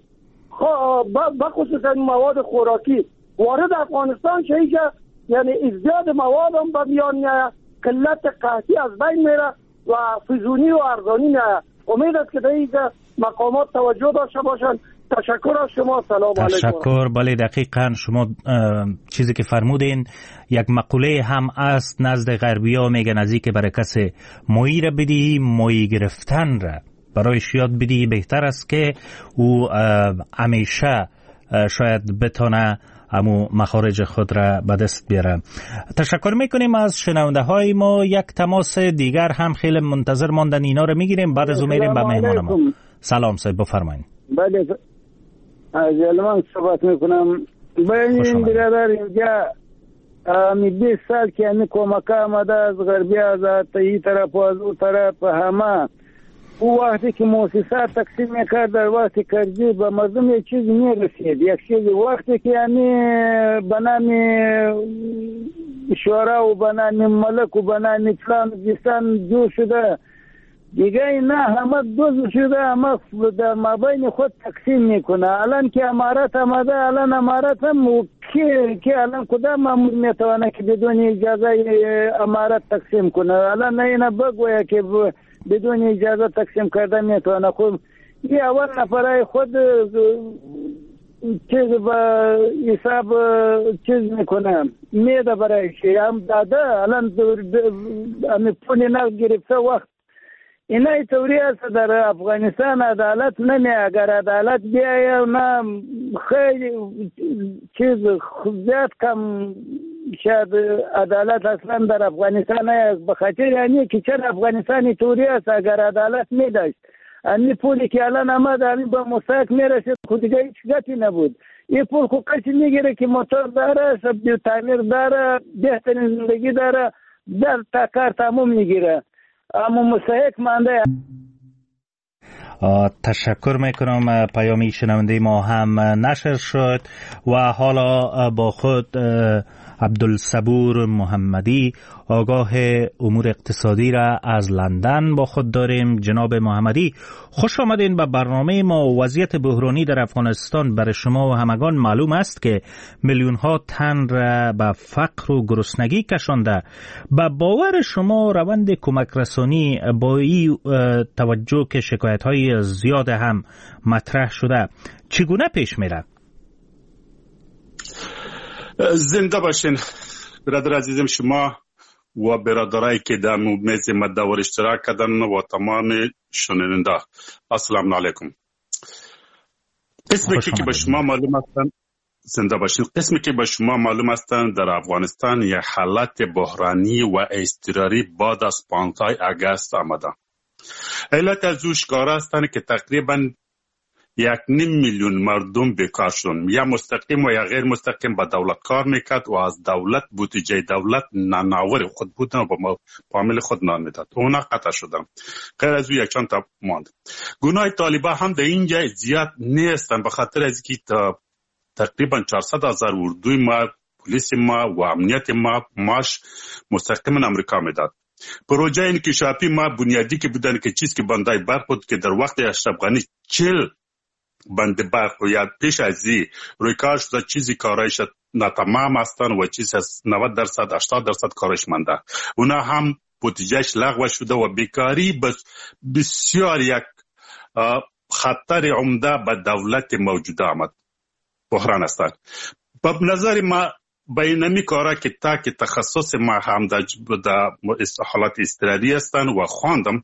بخصوص مواد خوراکی وارد افغانستان شده، یعنی ازدیاد مواد هم به میان میاد، قلت قحطی از بین میره و فزونی و ارزانی میاد. امید است که در اینجا مقامات توجه داشته باشند. تشکر از شما. سلام علیکم. تشکر. بله دقیقاً شما چیزی که فرمودین یک مقوله هم است نزد غربی‌ها، میگن از اینکه برای کسی مویی را بدی مویی گرفتن را برایش یاد بدی بهتر است که او همیشه شاید بتونه امو مخارج خود را به دست بیاره. تشکر میکنیم از شنونده های ما. یک تماس دیگر هم خیلی منتظر ماندن، اینا رو میگیریم بعد از میریم به مهمان ما. سلام صاحب بفرمایید. بله از علمان صحبت میکنم. ببینید برادر اینجا می بیست سال که همی کمک آمده از غربی از این طرف و از اون طرف همه او وقتی که موسسات تقسیم میکرد در وقت کردی به مردم یک چیز میرسید، یک چیز وقتی که یعنی به نام شورا و به نام ملک و به نام فلان جستان جور شده دیگه اینا همه دوز شده، همه در مابین خود تقسیم میکنه. الان که امارات آمده، الان امارات هم کی که الان کدام مامور میتونه که بدون اجازه امارات تقسیم کنه؟ الان اینا بگویه که بدون اجازه تقسیم کرده میتونه. خب این اول نفرای خود چیز با حساب چیز میکنه میده برای شی هم داده. الان امی پولی نقد گرفته وقت اینا طوری است در افغانستان عدالت نمی. اگر عدالت بیایه نه خیلی چیز زیاد کم شاید عدالت اصلا در افغانستان است. بخاطر یعنی که چرا افغانستانی طوری است اگر عدالت می داشت امی پولی که الان آمد امی با مستحق میرسید خود دیگه هیچ گتی نبود. این پول خود کسی میگیره که موتور داره، سبزی تعمیر داره، بهترین زندگی داره، در تا کار تموم میگیره، اما مستحق مانده. تشکر میکنم. پیامی شنونده ما هم نشر شد و حالا با خود عبدالصبور محمدی آگاه امور اقتصادی را از لندن با خود داریم. جناب محمدی خوش آمدین به برنامه ما. وضعیت بحرانی در افغانستان برای شما و همگان معلوم است که میلیون ها تن را به فقر و گرسنگی کشانده. به باور شما روند کمک رسانی با این توجه که شکایت های زیاد هم مطرح شده چگونه پیش میره؟ زنده باشین برادر عزیزم شما و برادرایی که در میز مدور اشتراک کردن و تمام شنونده. السلام علیکم. قسمی که به شما معلوم هستن زنده باشین قسمی که به شما معلوم هستن در افغانستان یک حالت بحرانی و اضطراری بعد از پانزده آگوست آمده. علت از اوش کار هستن که تقریبا یک نیم میلیون مردم بیکار شدن، یا مستقیم و یا غیر مستقیم با دولت کار میکرد و از دولت بودجه دولت نانآور خود بودن و با پامل خود نان میداد. اونا قطع شدن. غیر از او یک چند تا ماند. گناه طالبان هم در اینجا زیاد نیستن، به خاطر از که تا تقریبا چهارصد هزار اردوی ما، پلیس ما و امنیت ما ماش مستقیما امریکا میداد. پروژه انکشافی ما بنیادی که بودن که چیز که بندای برق بود که در وقت اشرف غنی چل بند برق و یاد پیش از این روی کار شده، چیزی کارایش ناتمام هستن و چیز از نود درصد هشتاد درصد کارش مانده. اونا هم بودجهش لغو شده و بیکاری بس بسیار یک خطر عمده به دولت موجوده آمد. بحران هستن. به نظر ما بینمی کارا که تا که تخصص ما هم در حالات اضطراری هستن و خواندم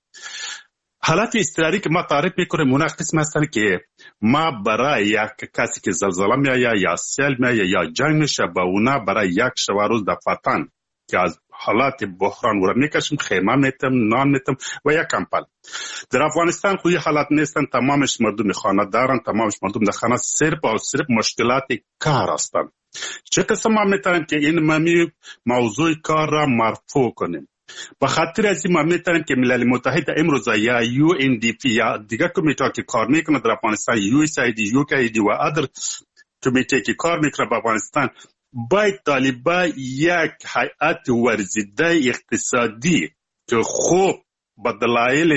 حالت اضطراری که ما تعریف میکنیم اونا قسم هستن که ما برای یک کسی که زلزله میایه یا سیل میایه یا جنگ میشه با اونا برای یک شب روز دفعتن که از حالات بحران ورا میکشیم، خیمه میتم، نان میتم و یک کمپل. در افغانستان خوی حالات نیستن، تمامش مردم خانه دارن، تمامش مردم در خانه صرف و صرف مشکلات کار هستن. چه قسم ما میتونیم که این ممی موضوع کار را مرفوع کنیم؟ به خاطر از این ما میتونیم که ملل متحد امروز یا یو ان دی پی یا دیگر کمیته که کار میکنه در افغانستان، یو اس ای دی، یو کی دی و ادر کمیته که کار میکنه در افغانستان، باید طالبان یک هیئت ورزیده اقتصادی که خوب به دلایل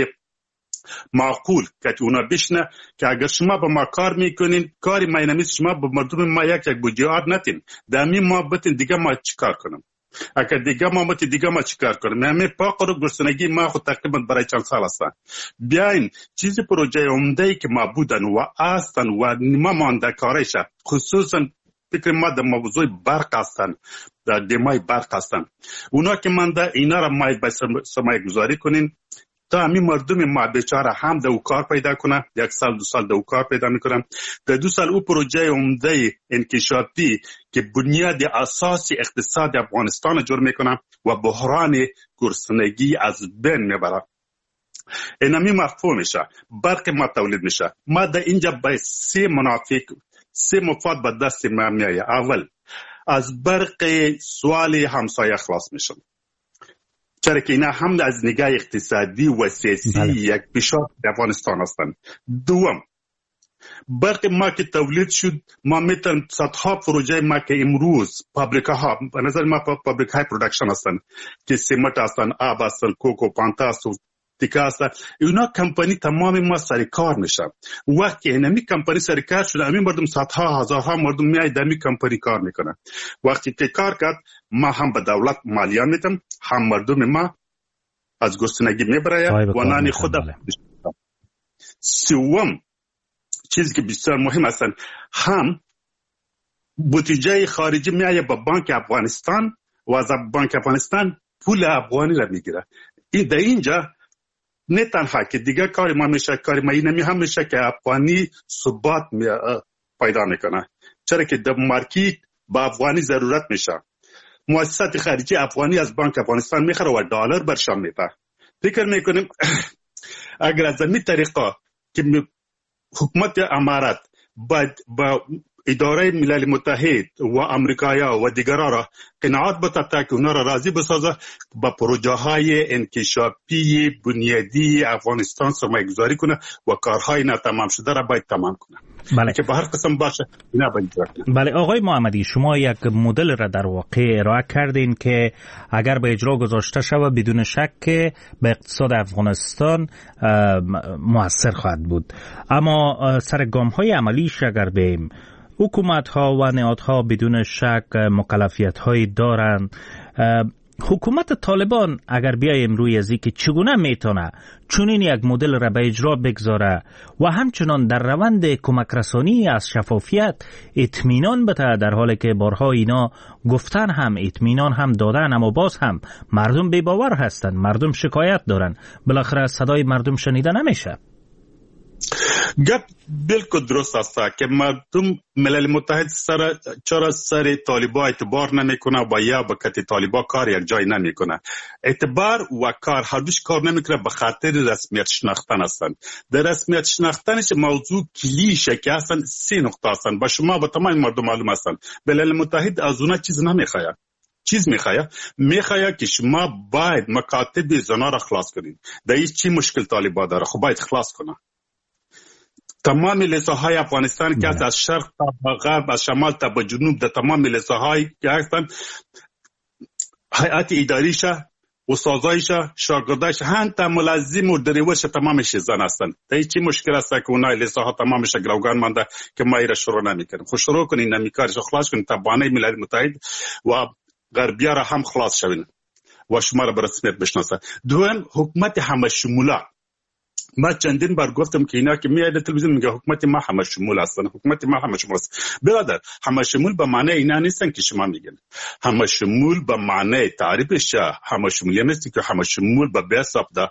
معقول که اونا بشنه که اگر شما با ما کار میکنین کاری ما نمیست شما با مردم ما یک یک بودجه نتین دمی ما بتین دیگه ما چیکار کنم؟ اگر دیگه ما بتین دیگه ما چیکار کنم؟ همه فقر و گرسنگی ما خود تقریبا برای چند سال هستن. بیاین چیزی پروژه عمده‌ای که ما بودن و هستن و ما مانده کارش خصوصا فکر ما در موضوع برق هستن، در دمای برق هستن. اونا که مانده اینا را ما باید سرمایه گذاری کنین تا همین مردم ما بیچاره هم دو کار پیدا کنه، یک سال دو سال دو کار پیدا میکنن. در دو سال او پروژه عمده انکشافی که بنیاد اساسی اقتصاد افغانستان جور میکنه و بحران گرسنگی از بین میبره. اینمی مفهوم میشه. برق ما تولید میشه. ما در اینجا باید سه منافق سه مفاد به دست ما میایه. اول از برق سوال همسایه خلاص میشن، چرا که اینا هم از نگاه اقتصادی و سیاسی بله. یک فشار در افغانستان هستند. دوم برق ما که تولید شد ما میتونیم صدها پروژه ما که امروز فابریکه ها به نظر ما فابریکه های پرودکشن هستند که سیمنت هستند، آب هستند، کوکو پانتا هستند دیگه است. اونا کمپانی تمام ما سر کار میشه. وقتی اینمی کمپانی سر کار شده، همین مردم صدها هزارها مردم میای دمی کمپانی کار میکنه. وقتی که کار کرد، ما هم به دولت مالیه میدم، هم مردم ما از گرسنگی میبره و نان خود. سوم چیزی که بسیار مهم است، هم بودجه خارجی میایه به بانک افغانستان و از بانک افغانستان پول افغانی را میگیره. این در اینجا نه تنها که دیگه کار ما میشه، کار ما اینمی هم میشه که افغانی ثبات پیدا میکنه، چرا که در مارکت با افغانی ضرورت میشه. مؤسسات خارجی افغانی از بانک افغانستان میخره و دلار برشان میده. فکر میکنیم اگر از این طریقه که حکومت امارات با اداره ملل متحد و امریکایا و دیگران را قناعت بده که اونا را راضی بسازه با پروژه های انکشافی بنیادی افغانستان سرمایه گذاری کنه و کارهای ناتمام شده را باید تمام کنه. بله. که به هر قسم باشه اینا باید کنه. بله آقای محمدی، شما یک مدل را در واقع ارائه کردین که اگر به اجرا گذاشته شود بدون شک که به اقتصاد افغانستان مؤثر خواهد بود، اما سرگام های عملیش اگر بیم، حکومت ها و نهادها بدون شک مکلفیت هایی دارند. حکومت طالبان اگر بیایم روی ازی که چگونه میتونه چنین یک مدل را به اجرا بگذاره و همچنان در روند کمک رسانی از شفافیت اطمینان بده، در حالی که بارها اینا گفتن هم اطمینان هم دادن، اما باز هم مردم بی باور هستن، مردم شکایت دارن، بالاخره صدای مردم شنیده نمیشه. گپ بالکل درست است که مردم ملل متحد سر چرا سر طالبا اعتبار نمیکنه و یا به کتی طالبا کار یک جای نمیکنه. اعتبار و کار هر دوش کار نمیکنه به خاطر رسمیت شناختن هستند. در رسمیت شناختنش موضوع کلیشه که هستند سه نقطه هستند. با شما با تمام مردم معلوم هستند. ملل متحد از اونها چیز نمیخواد. چیز میخواه میخواه که شما باید مکاتب زنا را خلاص کنید. در این چی مشکل طالبا داره؟ خب باید خلاص کنه. تمام لساهای افغانستان که از شرق تا غرب، از شمال تا به جنوب، در تمام لساهای که هستند، هیئت اداریشه، استادایشه، شاگردایشه، حتی ملازم و دریورش تمامش زن هستند. در چی مشکل است که اونای لساها تمامش گروگان مانده که ما ایره شروع نمیکنیم. خود شروع کنین نمیکارش خلاص کنین تا بانه ملل متحد و غربیا را هم خلاص شوین و شما را به رسمیت بشناسه. دوم حکومت همه شموله. ما چندین بار گفتم که اینا که میاد تلویزیون میگه حکومت ما همه شمول هستن، حکومت ما همه شمول است. برادر، همه شمول به معنی اینا نیستن که شما میگین. همه شمول به معنی تعریفش همه شمول نیست که همه شمول به حساب ده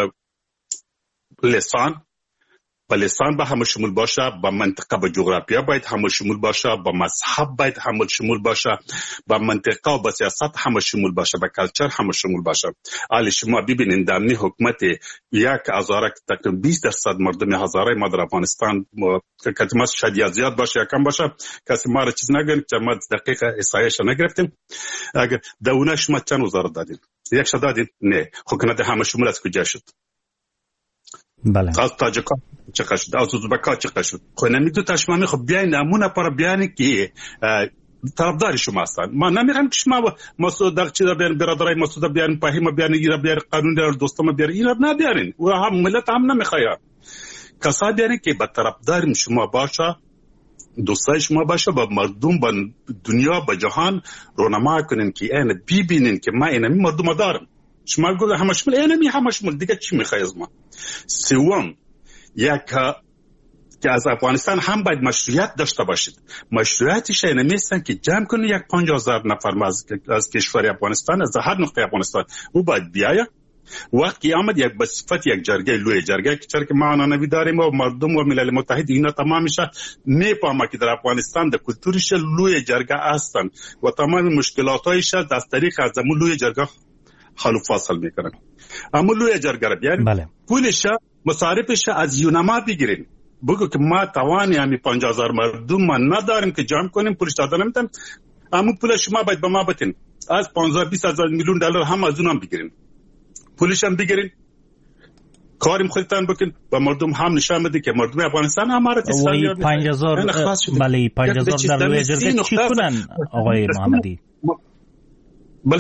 لسان با لسان به همه شمول باشه، با منطقه با جغرافیا باید همه شمول باشه، با مذهب باید همه شمول باشه، با منطقه و با سیاست همه شمول باشه، با کلچر همه شمول باشه. حالا شما ببینید در این حکومت یک هزاره تقریبا بیست درصد مردم هزاره ما در افغانستان که کتماس شاید یا زیاد باشه یا کم باشه، کسی ما را چیز نگن که ما دقیق احصایش نگرفتیم. اگر دونه شما چند وزارت دادین؟ یک شد دادین؟ نه. حکومت همه شمول از کجا شد؟ بله. از تاجکان چقدر شد، از ازبکان چقدر شد. خب نمیدو تشمامی خب بیاین نمونه پر بیانی که طرفدار شما هستن. ما نمیرم که شما مسعود دغچی را بیان، برادرای مسعود بیان، فهیم بیان، ایرا بیان، قانون در دوستم بیان، ایرا نبیارین. و هم ملت هم نمیخواد. کسا بیانی که با طرفدار شما باشه، دوستای شما باشه، با مردم، با دنیا، با جهان رونما کنین که این ببینین که ما اینمی مردم دارم. شما گفت همه شمول اینمی همه شمول دیگه چی میخوای از ما؟ سوم یک که از افغانستان هم باید مشروعیت داشته باشید. مشروعیتش اینمی هستن که جمع کنید یک پنجاه هزار نفر از, از کشور افغانستان، از هر نقطه افغانستان او باید بیایه. وقتی آمد یک به صفت یک جرگه لوی جرگه که چرا که ما آنانوی داریم و مردم و ملل متحد اینا تمام میشه میفهمه که در افغانستان در کلتورش لوی جرگه هستن و تمام مشکلاتایش از طریق از همون لوی جرگه حل و فاصل میکنن. اما لوی جرگه را بیاریم، بله. پولش مصارفش از یونما بگیریم، بگو که ما توانی همی پنجاه هزار مردم ما نداریم که جمع کنیم، پولش داده نمیتن، اما پول شما باید به ما بتین از پانزده بیست هزار میلیون دلار هم از اونم بگیرین، پولش هم بگیرین، کاریم خودتان بکن و مردم هم نشان بده که مردم افغانستان امارت اسلامی و پنج هزار بله پنج هزار در لوی جرگه چی کنن آقای محمدی؟ بله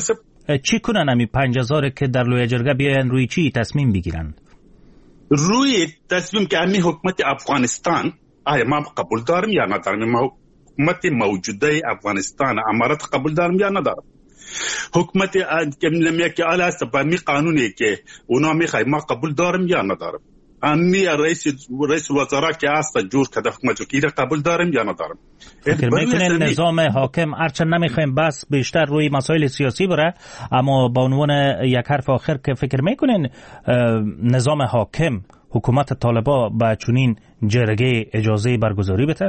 چی کنن همی پنج هزار که در لوی جرگه بیاین روی چی تصمیم بگیرن؟ روی تصمیم که همی حکومت افغانستان آیا ما قبول دارم یا ندارم، ما حکومت موجوده افغانستان امارت قبول دارم یا ندارم. حکومت که نمیه که آلا است با می قانونی که اونا میخوای ما قبول دارم یا ندارم. امی رئیس رئیس وزرا که است جور کده حکومت وکیل قبول دارم یا ندارم. فکر میکنین نظام حاکم هرچند نمیخوایم بس بیشتر روی مسائل سیاسی بره، اما با عنوان یک حرف آخر که فکر میکنین نظام حاکم حکومت طالبا با چنین جرگه اجازه برگزاری بده؟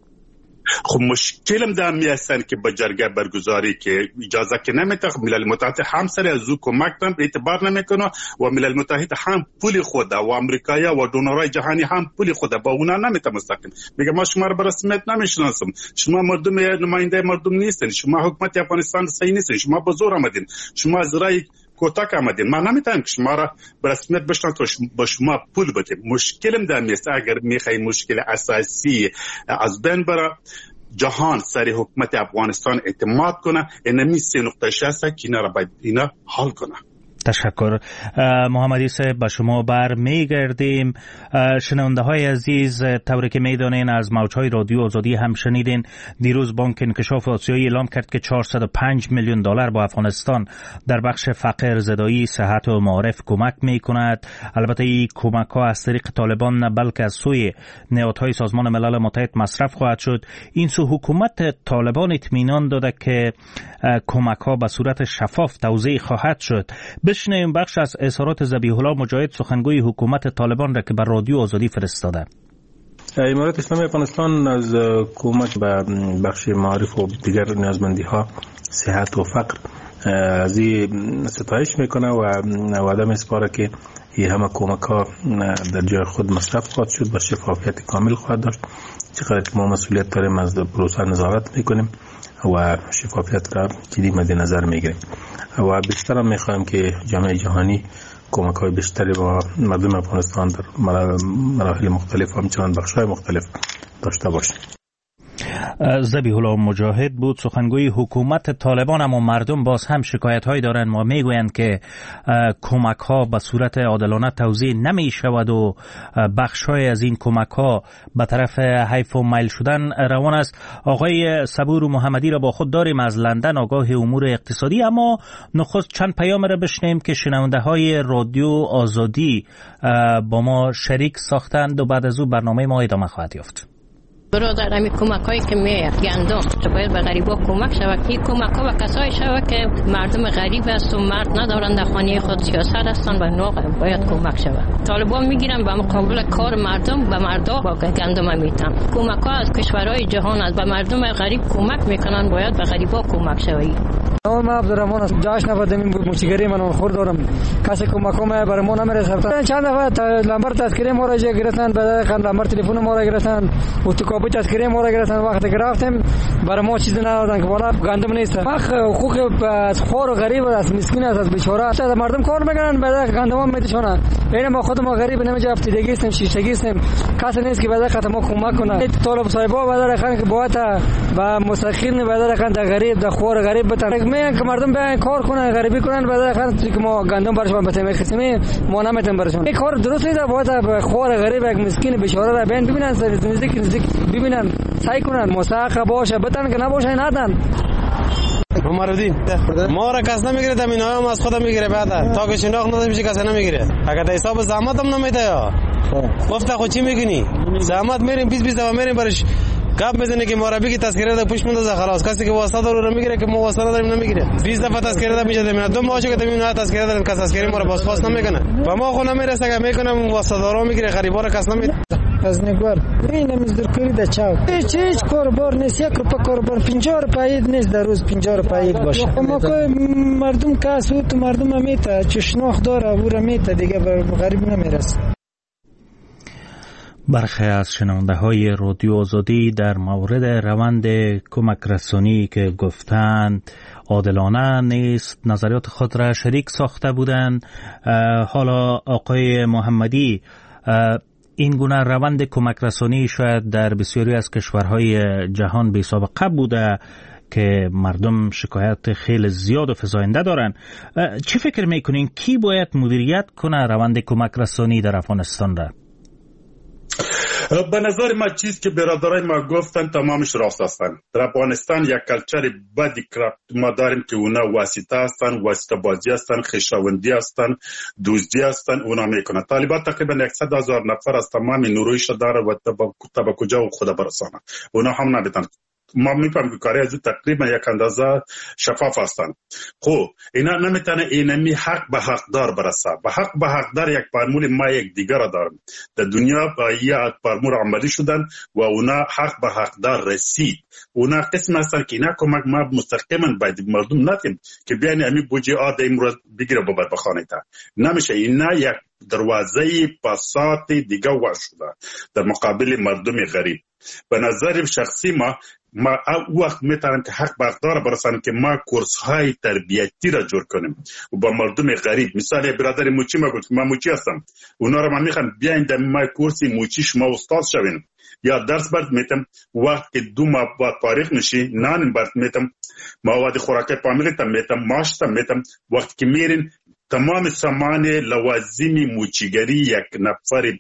خب مشکلم در می هستن که با جرگه برگزاری که اجازه که نمیده، ملل متحد هم سر از او کمک هم اعتبار نمیکنه و ملل متحد هم پول خود و امریکایا و دونورای جهانی هم پول خود با اونا نمیده مستقیم. میگه ما شما رو به رسمیت نمیشناسم، شما مردم نماینده مردم نیستین، شما حکومت افغانستان صحیح نیستین، شما با زور آمدین، شما از رای کوتاه آمدین، ما نمیتونیم که شما را به رسمیت بشناسیم با شما پول بدیم. مشکلم در میست اگر میخوای مشکل اساسی از بین بره، جهان سر حکومت افغانستان اعتماد کنه، اینمی سه نقطه شست که اینا را باید اینا حل کنه. تشکر محمدی صاحب، به شما بر میگردیم. شنونده های عزیز، طوری که میدانین از موجهای رادیو آزادی هم شنیدین، دیروز بانک انکشاف آسیایی اعلام کرد که چهارصد و پنج میلیون دلار با افغانستان در بخش فقر زدایی، صحت و معارف کمک میکند. البته این کمک ها از طریق طالبان نه بلکه از سوی نهادهای سازمان ملل متحد مصرف خواهد شد. این سو حکومت طالبان اطمینان داده که کمک ها به صورت شفاف توزیع خواهد شد. بشنویم بخش از اظهارات ذبیح الله مجاهد، سخنگوی حکومت طالبان را که بر رادیو آزادی فرستاده. امارت اسلامی افغانستان از کمک به بخش معارف و دیگر نیازمندی ها، صحت و فقر از این ستایش میکنه و وعده میسپاره که این همه کمک ها در جای خود مصرف خواهد شد و شفافیت کامل خواهد داشت. چقدر که ما مسئولیت داریم از پروسه نظارت میکنیم و شفافیت را جدی مد نظر میگیریم و بیشتر هم میخوایم که جامعه جهانی کمک های بیشتری با مردم افغانستان در مراحل مختلف و همچنان بخش های مختلف داشته باشه. ذبیح الله مجاهد بود، سخنگوی حکومت طالبان. اما مردم باز هم شکایت هایی دارند و میگویند که کمک ها به صورت عادلانه توزیع نمی شود و بخش های از این کمک ها به طرف حیف و میل شدن روان است. آقای صبور محمدی را با خود داریم از لندن، آگاه امور اقتصادی. اما نخست چند پیام را بشنیم که شنونده های رادیو آزادی با ما شریک ساختند و بعد از او برنامه ما ادامه خواهد یافت. برادر همی کمک هایی که میاد گندم تو باید به غریبا کمک شود. این کمک ها و کسایی شود که مردم غریب است و مرد ندارند در خانه خود سیاست هستند و ناق باید کمک شود. طالبان میگیرن به مقابل کار مردم به مردا با گندم میتن. کمک ها از کشورهای جهان است، به مردم غریب کمک میکنن، باید به غریبا کمک شود. نام عبدالرحمن است، جاش نبودم این موسیقی من خورد دارم، کسی کمک ها ما برای ما نمیرسه. چند دفعه لمبر تذکره ما را گرفتن، بعد خان لمبر تلفن ما را گرفتن و تو کابل تذکره ما را گرفتن. وقتی گرفتیم برای ما چیزی ندادن که بالا گندم نیست. حقوق از خور و غریب است، مسکین است، از بیچاره. مردم کار میکنن بعد گندم میتشونن. این ما خود ما غریب نمیجا افتادگی هستیم، شیشتگی هستیم، کسی نیست که بعد خاطر ما کمک کنه. طالب صاحبا بعد خان که باید و مستقیم بعد خان در غریب در خور غریب بتن میگن که مردم بیان کار کنن، غریبی کنن، بعد خان که ما گندم برشون بتیم خصمی ما نمیتونیم برشون. این کار درست نیست. باید خور غریب یک مسکین بیچاره را ببین ببینن، نزدیک نزدیک ببینن، سعی کنن مساق باشه، بتن که نباشه ندن. عمرالدین ما را کس نمیگیره، زمین های هم از خودم میگیره، بعد تا که شناخت نداشته میشه کسی نمیگیره. اگر تا حساب زحمت هم نمیده یا گفته خود چی میگنی زحمت میریم بیست بیست دفعه میریم برش گپ میزنه که مربی کی تذکره ده پوش مونده خلاص. کسی که واسطه داره رو میگیره که ما واسطه نداریم نمیگیره. بیست دفعه تذکره ده میشه زمین دو ماهه که زمین ها تذکره دارن، کس تذکره ما رو باز پاس نمیکنه و ما خو نمیرسه که میکنم واسطه دارو میگیره، غریبا رو کس نمیده. از نگار این مزدور کاری ده چاو هیچ هیچ کاربار نیست، یک روپا کاربار پنجاه روپایی نیست در روز، پنجاه روپایی باشه. ما که مردم کاس و تو مردم میته چه شناخت داره او را میته دیگه به غریب نمیرسه. برخی از شنونده های رادیو آزادی در مورد روند کمک رسانی که گفتند عادلانه نیست نظریات خود را شریک ساخته بودند. حالا آقای محمدی، این گونه روند کمک رسانی شاید در بسیاری از کشورهای جهان بی سابقه بوده. که مردم شکایت خیلی زیاد و فزاینده دارن. چی فکر میکنین کی باید مدیریت کنه روند کمک رسانی در افغانستان را؟ به نظر ما چیز که برادرای ما گفتن تمامش راست هستن. در افغانستان یک کلچر بدی ما داریم که اونا واسطه هستن، واسطه بازی هستن، خیشاوندی هستن، دوزدی هستن، اونا میکنن. طالبان تقریبا صد هزار نفر از تمام نیرویش داره و تا به کجا خود برسانه. اونا هم نمیتونن. ما میفهمیم که کاری از تقریبا یک اندازه شفاف هستن. خب اینا نمیتونه اینمی حق به حقدار برسه. به حق به حقدار یک فرمول ما یک دیگر داریم. در دنیا با یک فرمول عملی شدن و اونا حق به حقدار رسید. اونا قسم هستن که اینا کمک ما مستقیما باید مردم ندیم که بیانی امی بوجه آده امروز بگیره ببر بخانه تا. نمیشه. اینا یک دروازه پاسات دیگه وا شده در مقابل مردم غریب. به نظر شخصی ما ما وقت میتونیم که حق به حقدار برسانیم که ما کورس های تربیتی را جور کنیم و با مردم غریب. مثال برادر موچی ما گفت ما موچی هستم، اونا را من میخوام بیاین در ما کورسی موچی شما استاد شوین یا درس برد میتم. وقت که دو ماه بعد فارغ میشی نان برد میتم، مواد خوراکی فامیلی تم میتم، ماش تم میتم. وقت که میرین تمام سامان لوازمی موچیگری یک نفر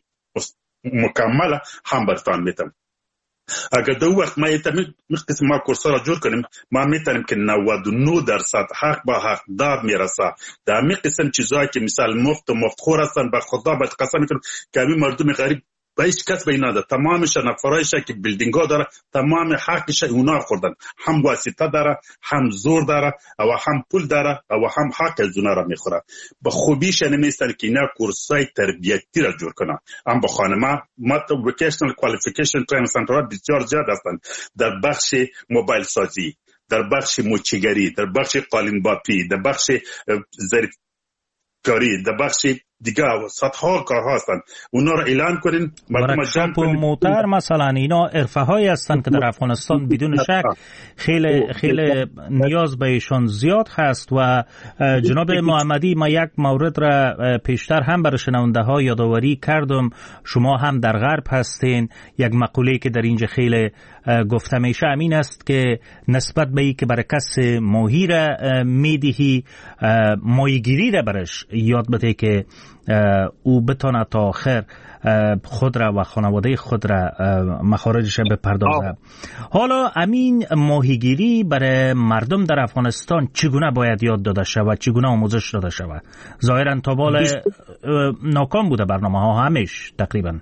مکمل هم برتان میتم. اگر دو وقت ما ایتمی قسم ما کورسا را جور کنیم ما میتونیم که نود و نه درصد حق با حق دار میرسه. در امی قسم چیزایی که مثال مفت و مفت خور هستن به خدا باید قسم میکنم که امی مردم غریب به هیچ کس به اینا ده تمامش نفرایش که بیلدینگ ها داره تمام حقش اونا خوردن، هم واسطه داره، هم زور داره و هم پول داره و هم حق از اونا را میخوره. به خوبیش نمیستن که اینا کورسای تربیتی را جور کنن. هم با خانما ما وکیشنال کوالیفیکیشن ترینینگ سنترها بسیار زیاد هستن در بخش موبایل سازی، در بخش موچیگری، در بخش قالین باپی، در بخش ظریف کاری، در بخش دیگه صدها کارها هستند. اونا رو اعلان کنین مردم جمع کنین. موتر مثلا اینا عرفه هایی هستند که در افغانستان بدون شک خیلی خیلی نیاز بهشان زیاد هست. و جناب محمدی ما یک مورد را پیشتر هم برای شنونده ها یادآوری کردم، شما هم در غرب هستین. یک مقوله که در اینجا خیلی گفته میشه امین است که نسبت به ای که برای کس ماهی را میدهی ماهیگیری را برش یاد بده که او بتونه تا آخر خود را و خانواده خود را مخارجش بپردازه. حالا امین ماهیگیری برای مردم در افغانستان چگونه باید یاد داده شود، چگونه آموزش داده شود؟ ظاهرا تا بال ناکام بوده برنامه ها همش تقریبا.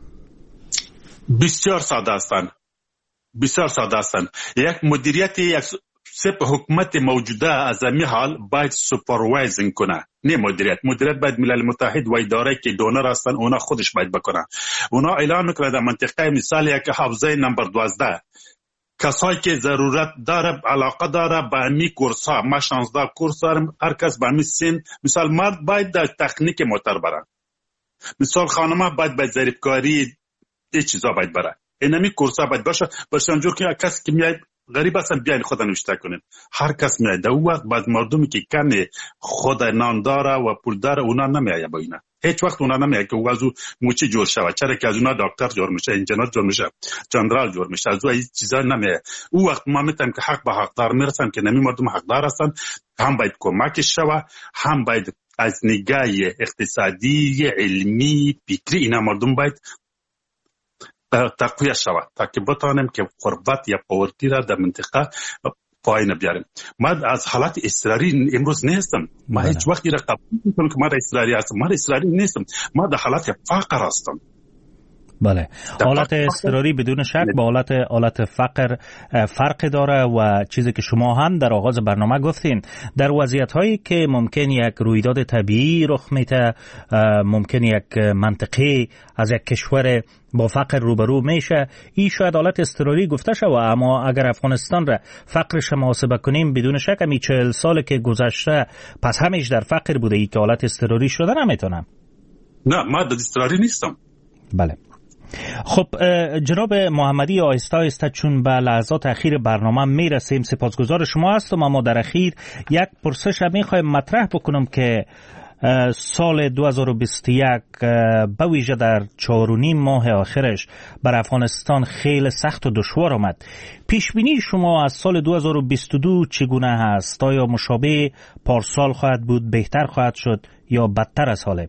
بسیار ساده هستند، بسیار ساده هستند. یک مدیریت یک سپ حکومت موجوده از این حال باید سوپروایزینگ کنه، نه مدیریت. مدیریت باید ملل متحد و اداره که دونر هستن اونا خودش باید بکنه. اونا اعلان میکنه در منطقه مثال یک حوزه نمبر دوازده کسایی که ضرورت داره علاقه داره به امی کورس ها، ما شانزده کورس دارم، هر کس به امی سن. مثال مرد باید در تکنیک موتور بره، مثال خانمه باید به ظریفکاری این چیزا باید بره. اینمی کورس ها باید باشه برشان جور که کسی که میاد غریب هستن بیاین خود نوشته کنین. هر کس میاد در وقت بعد مردمی که کم خود نان داره و پول داره اونا نمیایه با اینا. هیچ وقت اونا نمیایه که وازو موچی جور شود، چرا که از اونا دکتر جور میشه، انجینر جور میشه، جنرال جور میشه، از او این چیزا نمیایه. او وقت ما میتونیم که حق به حقدار میرسن که نمی مردم حقدار هستن، هم باید کمکش شود، هم باید از نگاه اقتصادی، علمی، فکری اینا مردم باید تقویه شود تا که بتانیم که قربت یا پاورتی را در منطقه پایین بیاریم. ما از حالت اضطراری امروز نیستم. ما هیچ وقتی را قبول نمی‌کنم که ما اضطراری هستم. ما اضطراری نیستم. ما در حالت فقر هستم. بله، حالت اضطراری بدون شک با حالت حالت فقر فرق داره و چیزی که شما هم در آغاز برنامه گفتین در وضعیت هایی که ممکن یک رویداد طبیعی رخ میده، ممکن یک منطقه از یک کشور با فقر روبرو میشه، این شاید حالت اضطراری گفته شود. اما اگر افغانستان را فقرش محاسبه کنیم بدون شک همی چهل سال که گذشته پس همیش در فقر بوده، ای که حالت اضطراری شده نمیتونم. نه، ما در اضطراری نیستم. بله. خب جناب محمدی، آهسته آهسته چون به لحظات اخیر برنامه میرسیم، سپاسگزار شما هستم. اما در اخیر یک پرسش میخوایم مطرح بکنم که سال دو هزار و بیست و یک به ویژه در چهار و نیم ماه آخرش بر افغانستان خیلی سخت و دشوار آمد. پیش بینی شما از سال دو هزار و بیست و دو چگونه هست؟ آیا مشابه پارسال خواهد بود، بهتر خواهد شد یا بدتر از حاله؟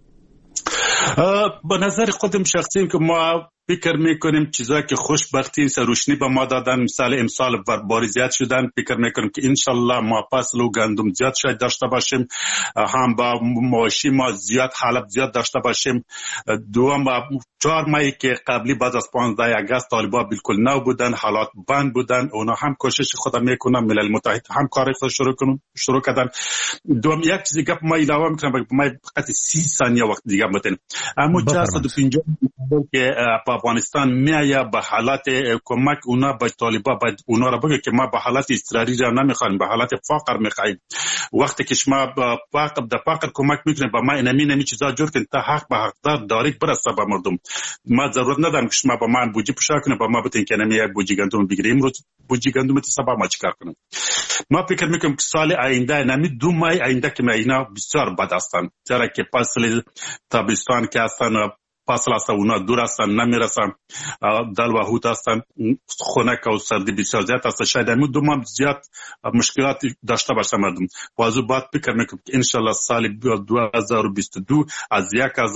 به نظر خودم شخصی که ما فکر میکنیم چیزایی که خوشبختی سروشنی به ما دادن، مثال امسال باری زیاد شدن، فکر میکنیم که انشالله ما فصل و گندم زیاد شاید داشته باشیم، هم با مواشی ما زیاد حلب زیاد داشته باشیم. دوم چهار ماهی که قبلی بعد از پانزده آگوست طالبان بالکل نو بودن، حالات بند بودن، اونا هم کوشش خود میکنن، ملل متحد هم کار خود شروع کنن شروع کردن. دوم یک چیزی گپ ما علاوه میکنم، ما فقط سی ثانیه وقت دیگه بتن، اما چهارصد و پنجاه که افغانستان میایه به حالت کمک اونا به طالبان، به اونا را بگه که ما به حالت اضطراری را نمیخوایم، به حالت فقر میخوایم. وقتی که شما به فقر د فقر کمک میکنید به ما اینمی نمی چیزا جور کنید تا حق به حقدار دارید برسه به مردم. ما ضرورت ندارم که شما به من بودجه پوشا کنید، به ما بتین که نمی یک بودجه گندم بگیریم، امروز بودجه گندم تی سبا ما چیکار کنیم. ما فکر میکنم که سال آینده نمی دو ماه آینده که اینا بسیار بد هستن، چرا که فصل تابستان که هستن فاصله است، اونا دور هستن، نمیرسن، دل و هوت هستن، خنک و سردی بسیار زیاد است. شاید همین دو ماه زیاد مشکلات داشته باشه مردم. و از بعد فکر میکنم که انشالله سال دو هزار و بیست و دو از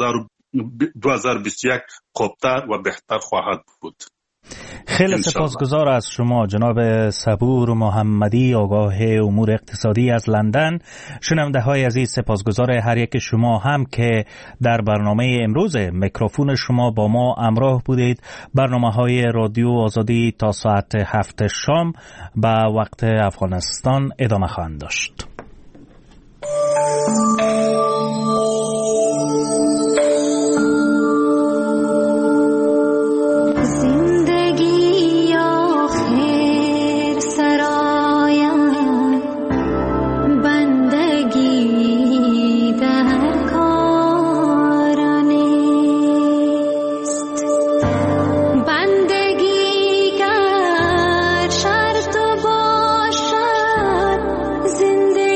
دو هزار و بیست و یک خوبتر و بهتر خواهد بود. خیلی سپاسگزار از شما جناب صبور محمدی، آگاه امور اقتصادی از لندن. شنونده های عزیز، سپاسگزار هر یک شما هم که در برنامه امروز میکروفون شما با ما همراه بودید. برنامه های رادیو آزادی تا ساعت هفت شام به وقت افغانستان ادامه خواهند داشت. زندگی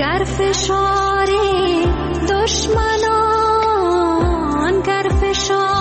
گر فشار دشمنان گر فشار